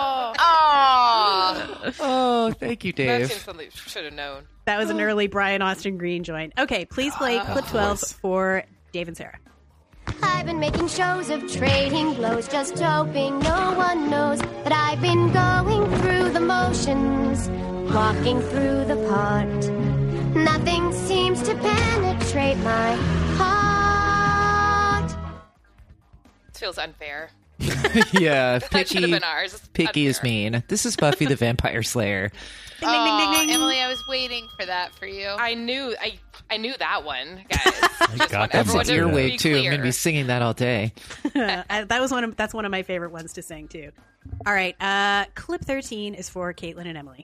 Oh! Oh, thank you, That Dave. seems something I should have known. That was an early Brian Austin Green joint. Okay, please play clip 12 for Dave and Sarah. I've been making shows of trading blows, just hoping no one knows that I've been going through the motions, walking through the part. Nothing seems to penetrate my heart. This feels unfair. Yeah, That should have been ours. It's picky is mean. This is Buffy the Vampire Slayer. Ding, ding, ding, ding, ding. Emily, I was waiting for that for you. I knew that one, guys. Just got want that everyone one. to Earwig be too. I'm clear. gonna be singing that all day. That's one of my favorite ones to sing too. All right, clip 13 is for Caitlin and Emily.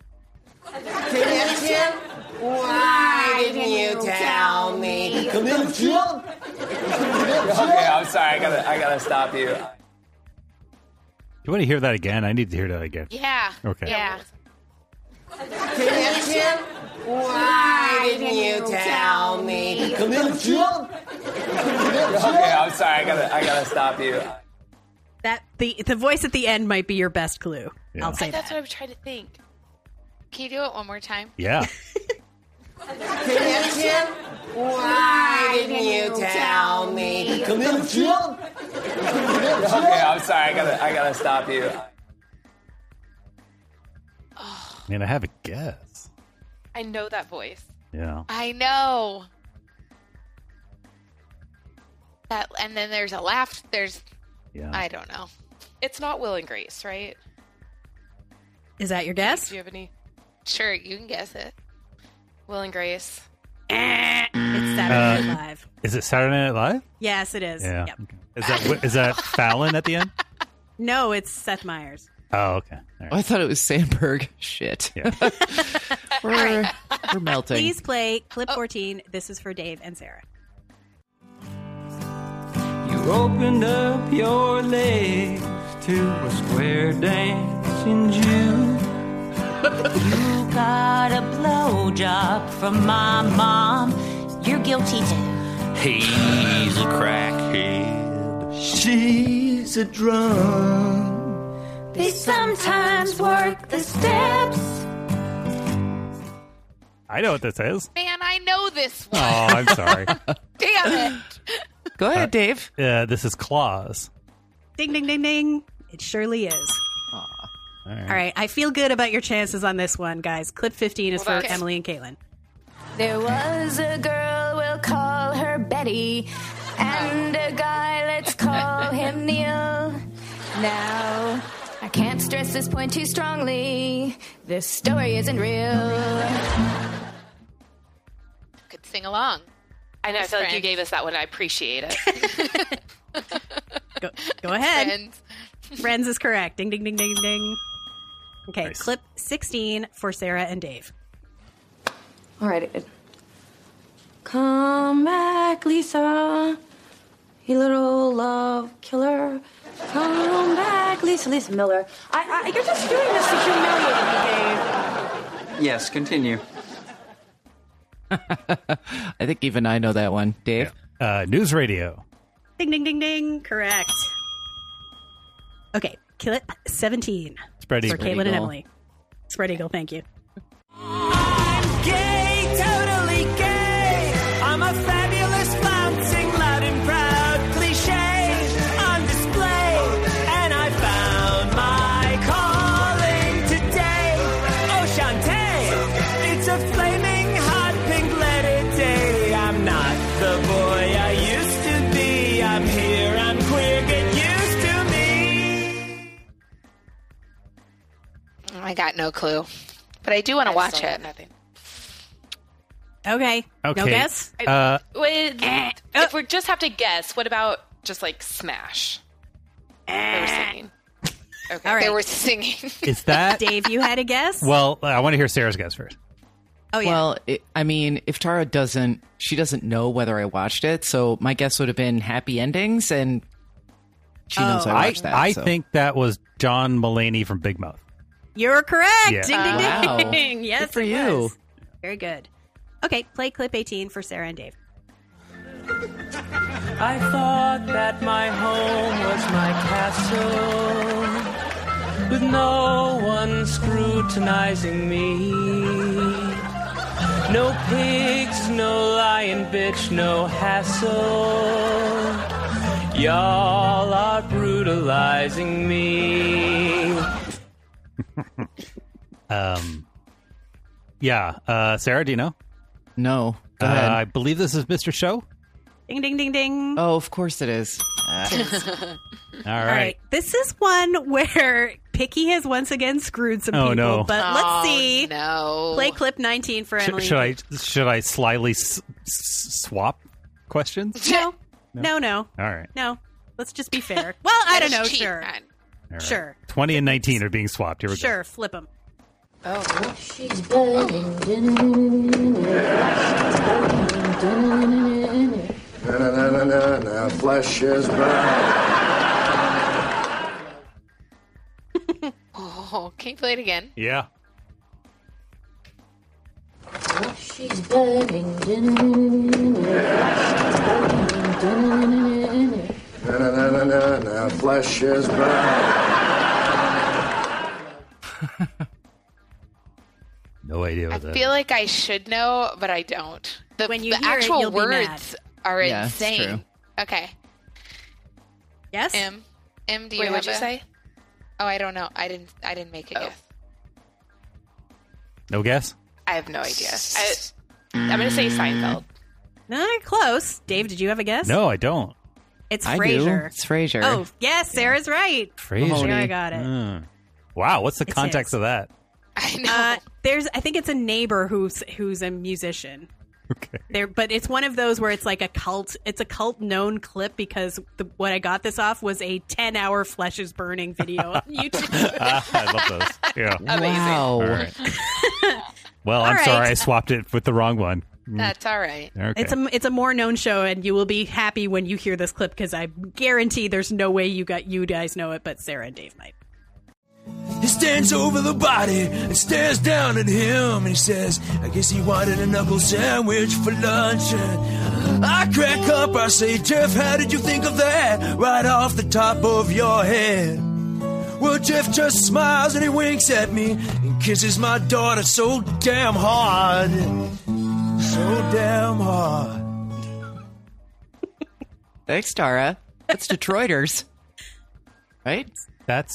Why didn't you tell me? Okay, I'm sorry. I gotta stop you. You want to hear that again? I need to hear that again. Yeah. Okay. Yeah. Why didn't you tell me? Okay, I'm sorry. I gotta stop you. That the voice at the end might be your best clue. Yeah. I'll say That's that. what I'm trying to think. Can you do it one more time? Yeah. Why didn't you tell me? Okay, I'm sorry. I gotta stop you. Man, I have a guess. I know that voice. Yeah. I know. That, and then there's a laugh. Yeah. I don't know. It's not Will and Grace, right? Is that your guess? Do you have any? Sure, you can guess it. Will and Grace. It's Saturday Night Live. Is it Saturday Night Live? Yes, it is. Yeah. Yep. Okay. Is that Fallon at the end? No, it's Seth Meyers. Oh, okay. All right. Oh, I thought it was Sandberg. Shit. Yeah. We're melting. Please play clip 14. This is for Dave and Sarah. You opened up your legs to a square dancing Jew. You got a blowjob from my mom. You're guilty too. He's a crackhead. She's a drum. They sometimes work the steps. I know what this is. Man, I know this one. Oh, I'm sorry. Damn it. Go ahead, Dave. This is Claws. Ding, ding, ding, ding. It surely is. All right. All right. I feel good about your chances on this one, guys. Clip 15 is for Okay. Emily and Caitlin. There was a girl, we'll call her Betty, and a guy, let's call him Neil. Now I can't stress this point too strongly. This story isn't real. Could sing along. I know. I feel like you gave us that one. I appreciate it. Go ahead. Friends is correct. Ding, ding, ding, ding, ding. Okay, nice. Clip 16 for Sarah and Dave. All right. Come back, Lisa. You little love killer. Come back, Lisa Miller. You're just doing this to humiliate me, Dave. Yes, continue. I think even I know that one. Dave? Yeah. News radio. Ding, ding, ding, ding. Correct. Okay, clip 17. Spread Eagle. For Caitlin and Emily. Spread Eagle, thank you. I'm gay, totally gay. I'm a fabulous flouncing, loud and proud cliche on display. And I found my calling today. Oh, Shantae, it's a flaming hot pink-letter day. I'm not the boy I used to be. I'm here, I'm queer, get used to me. I got no clue. But I do want to watch it. Nothing. Okay. No guess? If we just have to guess, what about just like Smash? They were singing. Okay. All right. They were singing. Is that... Dave, you had a guess? Well, I want to hear Sarah's guess first. Oh, yeah. Well, if Tara doesn't know whether I watched it, so my guess would have been Happy Endings, and she knows I watched that. I think that was John Mulaney from Big Mouth. You're correct. Yeah. Ding, ding, Wow. ding. Yes, Good for it you. was. Very good. Okay, play clip 18 for Sarah and Dave. I thought that my home was my castle, with no one scrutinizing me. No pigs, no lion bitch, no hassle. Y'all are brutalizing me. Sarah, do you know? No. Go ahead. I believe this is Mr. Show. Ding, ding, ding, ding. Oh, of course it is. All right. All right. This is one where Picky has once again screwed some people. No. But let's see. No. Play clip 19 for Emily. Should I slyly swap questions? No. All right. No. Let's just be fair. Well, I don't know. Sure. Right. Sure. 20 and 19 are being swapped. Here we go. Sure. Flip them. Oh, she's burning. Na, flesh is burning. Oh, can you play it again? Yeah. Oh, she's burning. Na, flesh is burning. No idea what I that feel like I should know, but I don't. When you the hear it, actual you'll be mad. words are Yeah, it's insane. true. Okay. Yes? M, do you Wait, have what'd you say? Oh, I don't know. I didn't make a guess. No guess? I have no idea. I'm going to say Seinfeld. Not close. Dave, did you have a guess? No, I don't. It's I Frasier. do. It's Frasier. Oh, yes, Sarah's right. Frasier. Sarah got it. Wow, what's the It's context his. of that? I know. I think it's a neighbor who's a musician. Okay. But it's one of those where it's like a cult. It's a cult known clip because what I got this off was a 10-hour Flesh is Burning video on YouTube. I love those. Yeah. Wow. All right. Well, I'm All sorry right. I swapped it with the wrong one. That's all right. Okay. It's a more known show, and you will be happy when you hear this clip because I guarantee there's no way you guys know it, but Sarah and Dave might. He stands over the body and stares down at him and he says, I guess he wanted a knuckle sandwich for lunch. And I crack up, I say, Jeff, how did you think of that? Right off the top of your head. Well, Jeff just smiles and he winks at me and kisses my daughter so damn hard. So damn hard. Thanks, Tara. That's Detroiters. Right? That's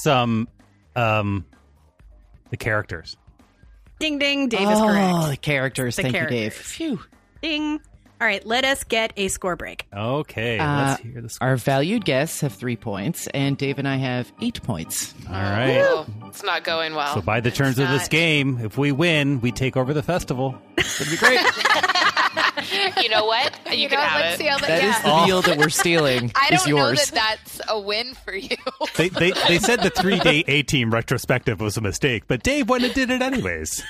the characters. Ding, ding. Dave is correct. Oh, the characters. The Thank characters. you, Dave. Phew. Ding. All right, let us get a score break. Okay, let's hear the score. Our valued guests have 3 points, and Dave and I have 8 points. All right. Oh, it's not going well. So by the terms of this game, if we win, we take over the festival. It's going to be great. You know what? You can have let's it. see how That is the deal that we're stealing. I is don't know yours. that that's a win for you. They said the 3-day A-Team retrospective was a mistake, but Dave went and did it anyways.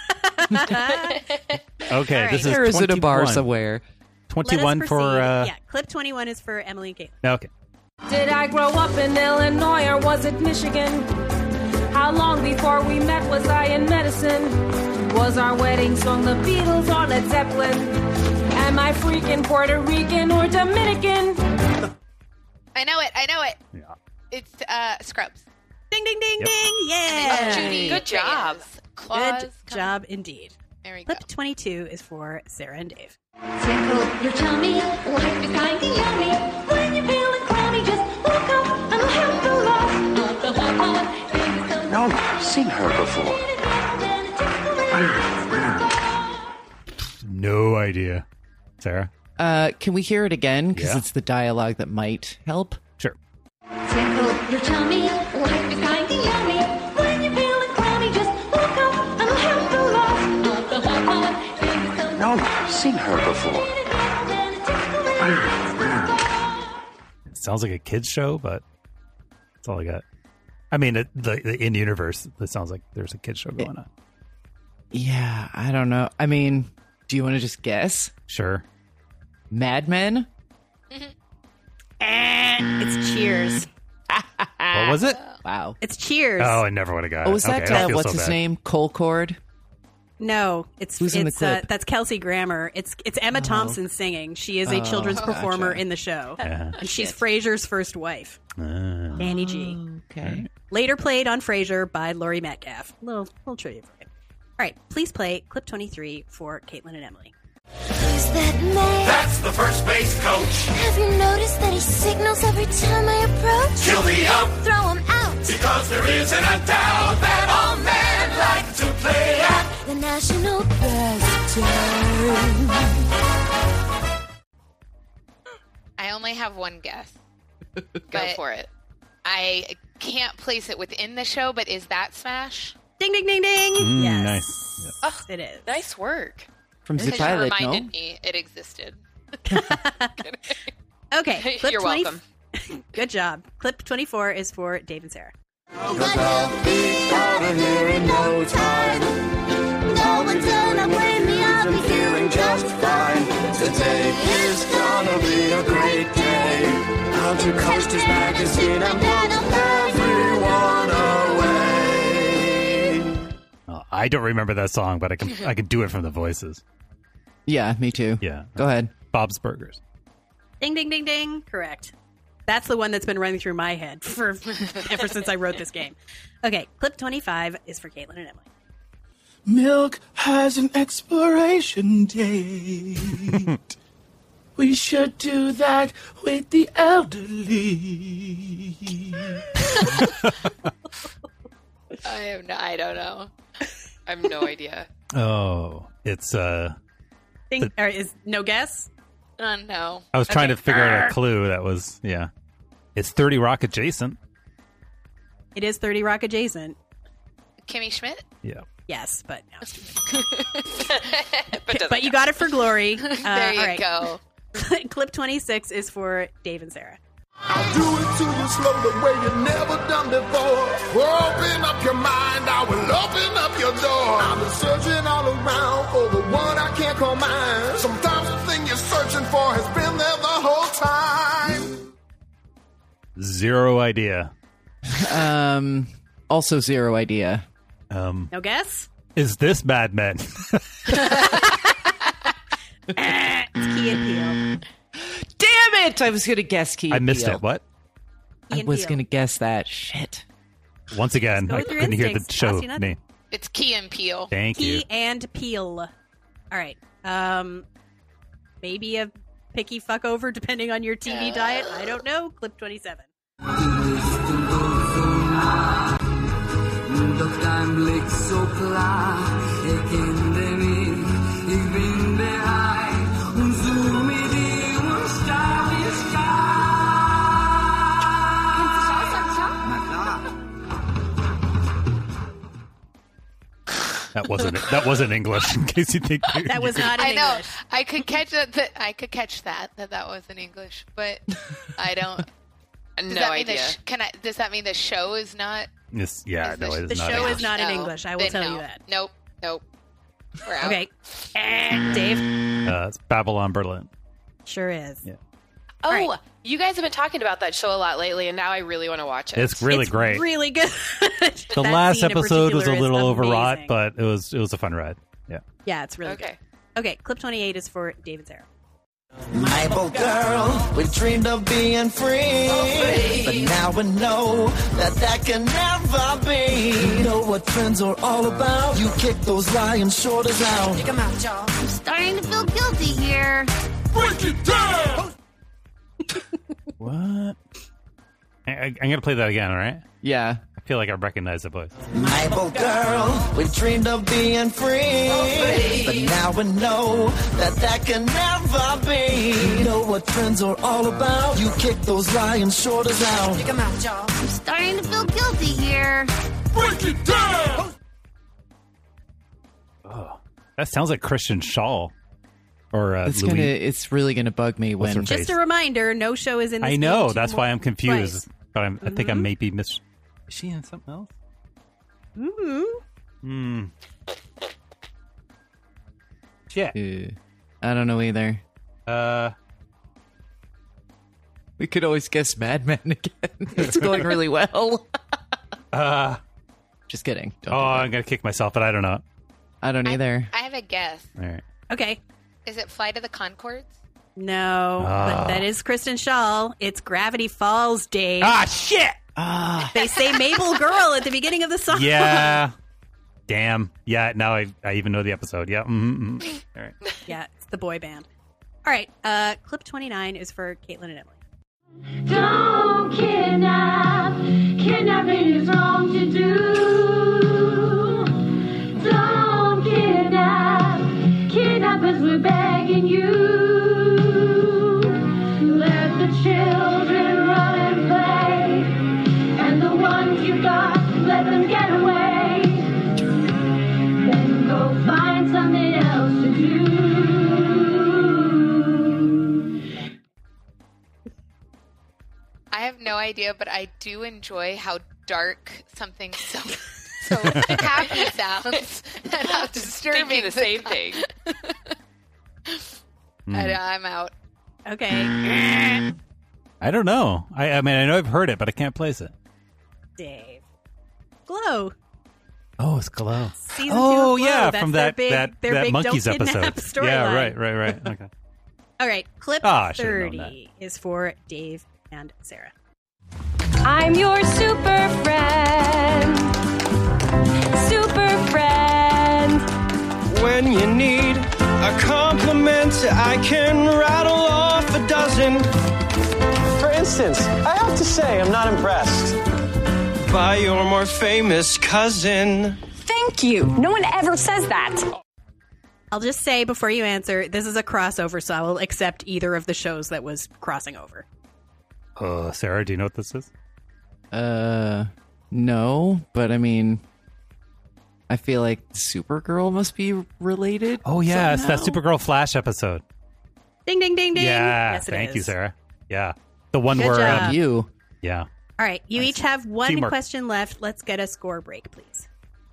Okay, right. this is There is it a bar 21. somewhere. 21 for... Yeah, clip 21 is for Emily and Caitlin. Okay. Did I grow up in Illinois or was it Michigan? How long before we met was I in medicine? Was our wedding song the Beatles or Led Zeppelin? Am I freaking Puerto Rican or Dominican? I know it. Yeah. It's Scrubs. Ding, ding, ding, Yep. ding. Yeah. Judy. Good job. Good job indeed. There we go. Clip 22 is for Sarah and Dave. Tickle your tummy, life is kind of yummy. When you're feeling clammy, just look up and I'll help you laugh. Of the hot pot, No, I've seen her before. No idea. Sarah? Can we hear it again? Because Yeah. it's the dialogue that might help. Sure. tickle your tummy, life is kind of yummy. When you're feeling clammy, just look up and I'll help you laugh. Of the hot pot, No, I've seen her before. It sounds like a kid's show, but that's all I got. I mean, the in-universe, it sounds like there's a kid's show going on. Yeah, I don't know. I mean, do you want to just guess? Sure. Mad Men? It's Cheers. What was it? Wow. It's Cheers. Oh, I never would have got it. Oh, was that, Okay, I don't feel what's so his bad. name? Colcord? No, it's Who's in the clip? that's Kelsey Grammer. It's Emma Thompson singing. She is a children's performer in the show, Yeah. and she's Frasier's first wife, Annie G. Okay. Later played on Frasier by Laurie Metcalf. Little trivia for you. All right, please play clip 23 for Caitlin and Emily. Who's that man? That's the first base coach. Have you noticed that he signals every time I approach? Kill me out. Throw him out. Because there isn't a doubt that all men like to play at The national pastime. I only have one guess. Go for it. I can't place it within the show, but is that Smash? Ding, ding, ding, ding. Yes. Nice. Oh, It is. nice work. From Because Zip you Pilot, no? reminded me it existed. Okay, clip You're 20 welcome. Good job. Clip 24 is for Dave and Sarah. Cause I'll be out of here in no time. No one's gonna blame me, I'll be feeling just fine. Today is gonna be a great day. Out to Coasters Magazine and blow everyone away. Oh, I don't remember that song, but I can do it from the voices. Yeah, me too. Yeah. Go ahead. Bob's Burgers. Ding, ding, ding, ding. Correct. That's the one that's been running through my head ever since I wrote this game. Okay, clip 25 is for Caitlin and Emily. Milk has an expiration date. We should do that with the elderly. I don't know. I have no idea. Oh, it's Ding, or is no guess? No. I was trying to figure out a clue that was It's 30 Rock adjacent. It is 30 Rock adjacent. Kimmy Schmidt? Yeah. Yes, but no. But But you got it for glory. There you all right. go. Clip 26 is for Dave and Sarah. I'll do it to you slow the way you never done before. Open up your mind, I will open up your door. I've been searching all around for the one I can't call mine. Sometimes the thing you're searching for has been there the whole time. Zero idea. Also zero idea. No guess? Is this Mad Men? It's Key and Peele. Damn it! I was going to guess Key I and missed Peele. it. What? I was going to guess that. Shit. Once again, Go I with your couldn't hear the instincts. show Cost you nothing. name. It's Key and Peele. Thank you. Key and Peele. All right. Maybe a picky fuck over depending on your TV diet. I don't know. Clip 27. Doch dein Blick so klar, ich kenne mich, ich bin bereit und suche mich That wasn't English. In case you think that was not in I know. English. I could catch that wasn't English, but I don't. No idea. Does that mean the show is not? It's, yeah, no, it is The not show English. is not in English. I will Then tell no. you that. Nope. We're out. Okay. Dave? It's Babylon Berlin. Sure is. Yeah. Oh, right. you guys have been talking about that show a lot lately, and now I really want to watch it. It's really great. Really good. The last episode was a little overwrought, but it was a fun ride. Yeah. Yeah, it's really good. Okay, clip 28 is for Dave and Sarah. Maple girl, we dreamed of being free, but now we know that can never be. You know what friends are all about. You kick those lion shoulders out. Kick 'em out, y'all. I'm starting to feel guilty here. Break it down. What? I'm gonna play that again. All right? Yeah. I feel like I recognize the voice. Maple girl, we dreamed of being free, but now we know that can never be. You know what friends are all about. You kick those lion shoulders out. Kick 'em out, y'all. I'm starting to feel guilty here. Break it down. Oh, that sounds like Christian Shaw. Or Louis. It's really gonna bug me when. Just a reminder, no show is in this I know. game That's why I'm confused. twice. But I think I may be Is she in something else? Mm-hmm. Yeah. I don't know either. We could always guess Mad Men again. It's going really well. Just kidding. I'm gonna kick myself, but I don't know. I don't either. I have a guess. All right. Okay. Is it Flight of the Conchords? No, but that is Kristen Schaal. It's Gravity Falls, Dave. Shit! They say Mabel Girl at the beginning of the song. Yeah. Damn. Yeah, now I even know the episode. Yeah. Mm-hmm. All right. Yeah, it's the boy band. All right, clip 29 is for Caitlin and Emily. Don't kidnap. Kidnapping is wrong to do. Don't kidnap. Kidnappers, we're begging you. Let the children run and play. And the ones you got, let them get away. Then go find something else to do. I have no idea, but I do enjoy how dark something so happy sounds and how disturbing the same thing. I'm out. Okay. I don't know. I mean, I know I've heard it, but I can't place it. Dave. Glow. Oh, it's Glow. Season 2 of Glow. Yeah, That's from their that big Monkeys Don't Kidnap episode. Yeah, storyline. right. Okay. All right, clip I should've known 30 is for Dave and Sarah. I'm your super friend. Super friend. When you need a compliment, I can rattle off a dozen. For instance, I have to say I'm not impressed by your more famous cousin. Thank you. No one ever says that. I'll just say before you answer, this is a crossover, so I will accept either of the shows that was crossing over. Sarah, do you know what this is? No, but I mean, I feel like Supergirl must be related. Oh yeah, somehow. it's that Supergirl Flash episode. Ding, ding, ding, ding. Yeah, Yes, it thank is. you, Sarah. Yeah, the one Good where job. You. Yeah. All right, you each have one Teamwork. question left. Let's get a score break, please.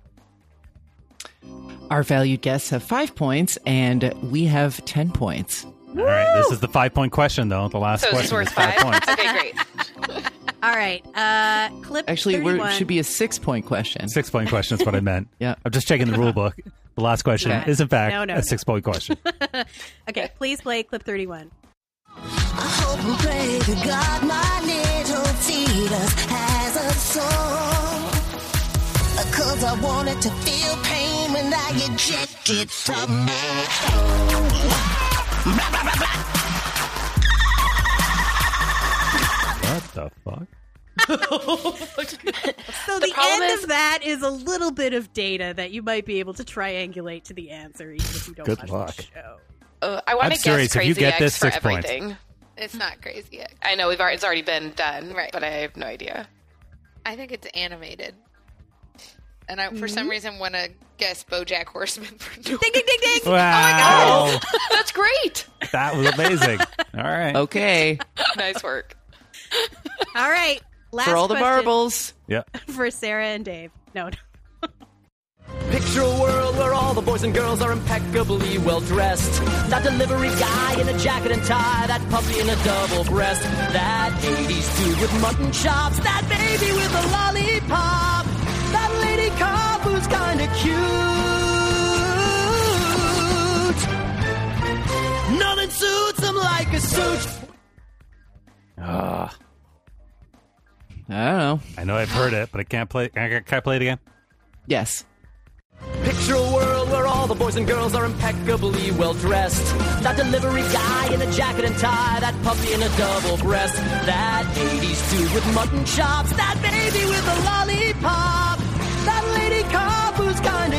Our valued guests have 5 points, and we have 10 points. All right, this is the 5-point question, though. The last So is this question worth is 5 points. Okay, great. All right, clip Actually, 31. it should be a 6-point question. 6-point question is what I meant. Yeah. I'm just checking the rule book. The last question Okay. is, in fact, No, a 6-point question. Okay, please play clip 31. I hope and pray to God my little fetus has a soul. 'Cause I wanted to feel pain when I eject it from my soul. Blah, blah, blah, blah. What the fuck? So the end of that is a little bit of data that you might be able to triangulate to the answer, even if you don't Good watch luck. the show. I want I'm to serious, guess if you Crazy get X this, for 6 points. everything. It's not Crazy X. I know it's already been done, Right. but I have no idea. I think it's animated. And I, for some reason, want to guess BoJack Horseman. Ding, ding, ding, ding. Wow. Oh my God. That's great. That was amazing. All right. Okay. Nice work. All right. Last For all the question marbles. Yeah. for Sarah and Dave. No. Picture a world where all the boys and girls are impeccably well dressed. That delivery guy in a jacket and tie, that puppy in a double breast, that 80s dude with mutton chops, that baby with a lollipop, that lady cop who's kinda cute. Nothing suits him like a suit. I don't know. I know I've heard it, but I can't play. Can I play it again? Yes. Picture a world where all the boys and girls are impeccably well dressed. That delivery guy in a jacket and tie, that puppy in a double breast, that 80s dude with mutton chops, that baby with a lollipop, that lady cop who's kinda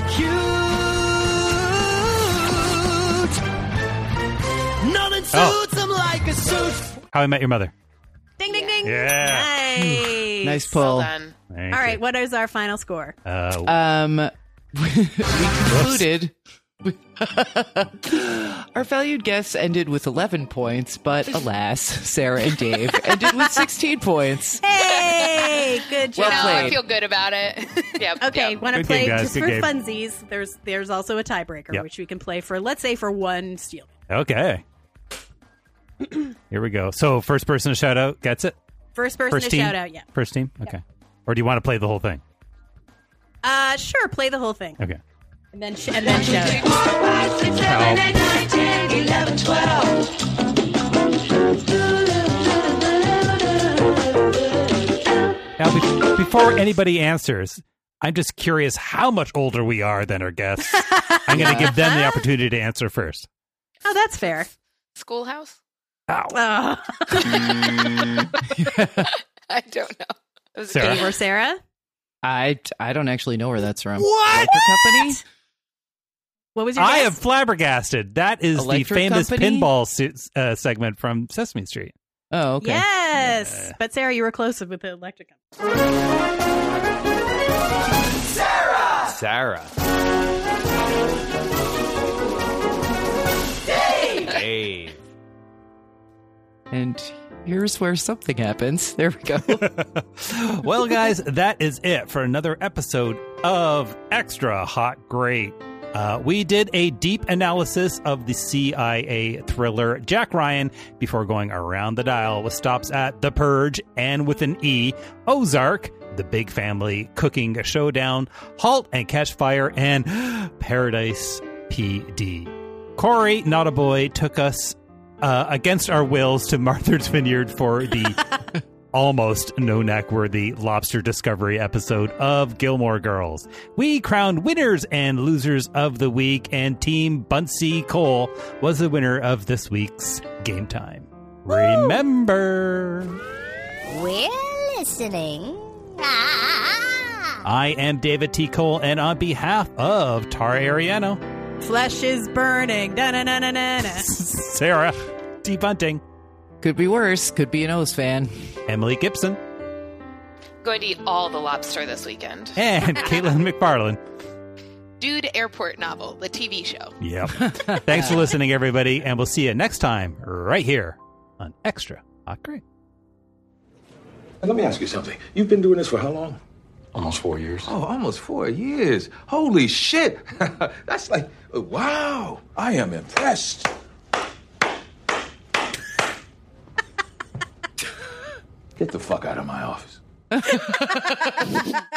cute. Nothing suits him like a suit. How I Met Your Mother. Ding, ding, ding. Yeah. Nice. Nice pull. Well done. Thank All right. you. What is our final score? We concluded. Our valued guests ended with 11 points, but alas, Sarah and Dave ended with 16 points. Hey, good job. Well No, I played. feel good about it. Yep. Okay, Yep. want to Good play game, guys. just Good for game. funsies? There's also a tiebreaker, Yep. which we can play for, let's say, for one steal. Okay. Here we go. So first person to shout out gets it? First person to team? shout out, yeah. First team? Okay. Or do you want to play the whole thing? Sure, play the whole thing. Okay. And then shout out. 4, 5, 6, 7, 8, 9, 10, 11, 12. Now, before anybody answers, I'm just curious how much older we are than our guests. I'm going to give them the opportunity to answer first. Oh, that's fair. Schoolhouse? Ow. Oh. I don't know. It was Sarah? Dave or Sarah? I don't actually know where that's from. What? Electric Company? What was your I guess? am flabbergasted. That is Electric the famous Company? pinball segment from Sesame Street. Oh, okay. Yes. Yeah. But Sarah, you were close with the electric. Sarah. Dave. And here's where something happens. There we go. Well, guys, that is it for another episode of Extra Hot Great. We did a deep analysis of the CIA thriller Jack Ryan before going around the dial with stops at The Purge and with an E, Ozark, The Big Family Cooking Showdown, Halt and Catch Fire, and Paradise PD. Corey, not a boy, took us against our wills to Martha's Vineyard for the almost no-neck-worthy lobster discovery episode of Gilmore Girls. We crowned winners and losers of the week, and Team Bunsey Cole was the winner of this week's Game Time. Remember, We're listening. I am David T. Cole, and on behalf of Tara Ariano, Flesh is burning. Da-na-na-na-na-na. Sarah T. Bunting, Could be worse. Could be an O's fan. Emily Gibson, Going to eat all the lobster this weekend. and Caitlin McFarland. Dude Airport Novel, the TV show. Yep. Thanks for listening, everybody, and we'll see you next time right here on Extra Hot Great. Let me ask you something. You've been doing this for how long? Almost 4 years. Oh, almost 4 years. Holy shit. That's like, wow. I am impressed. Get the fuck out of my office.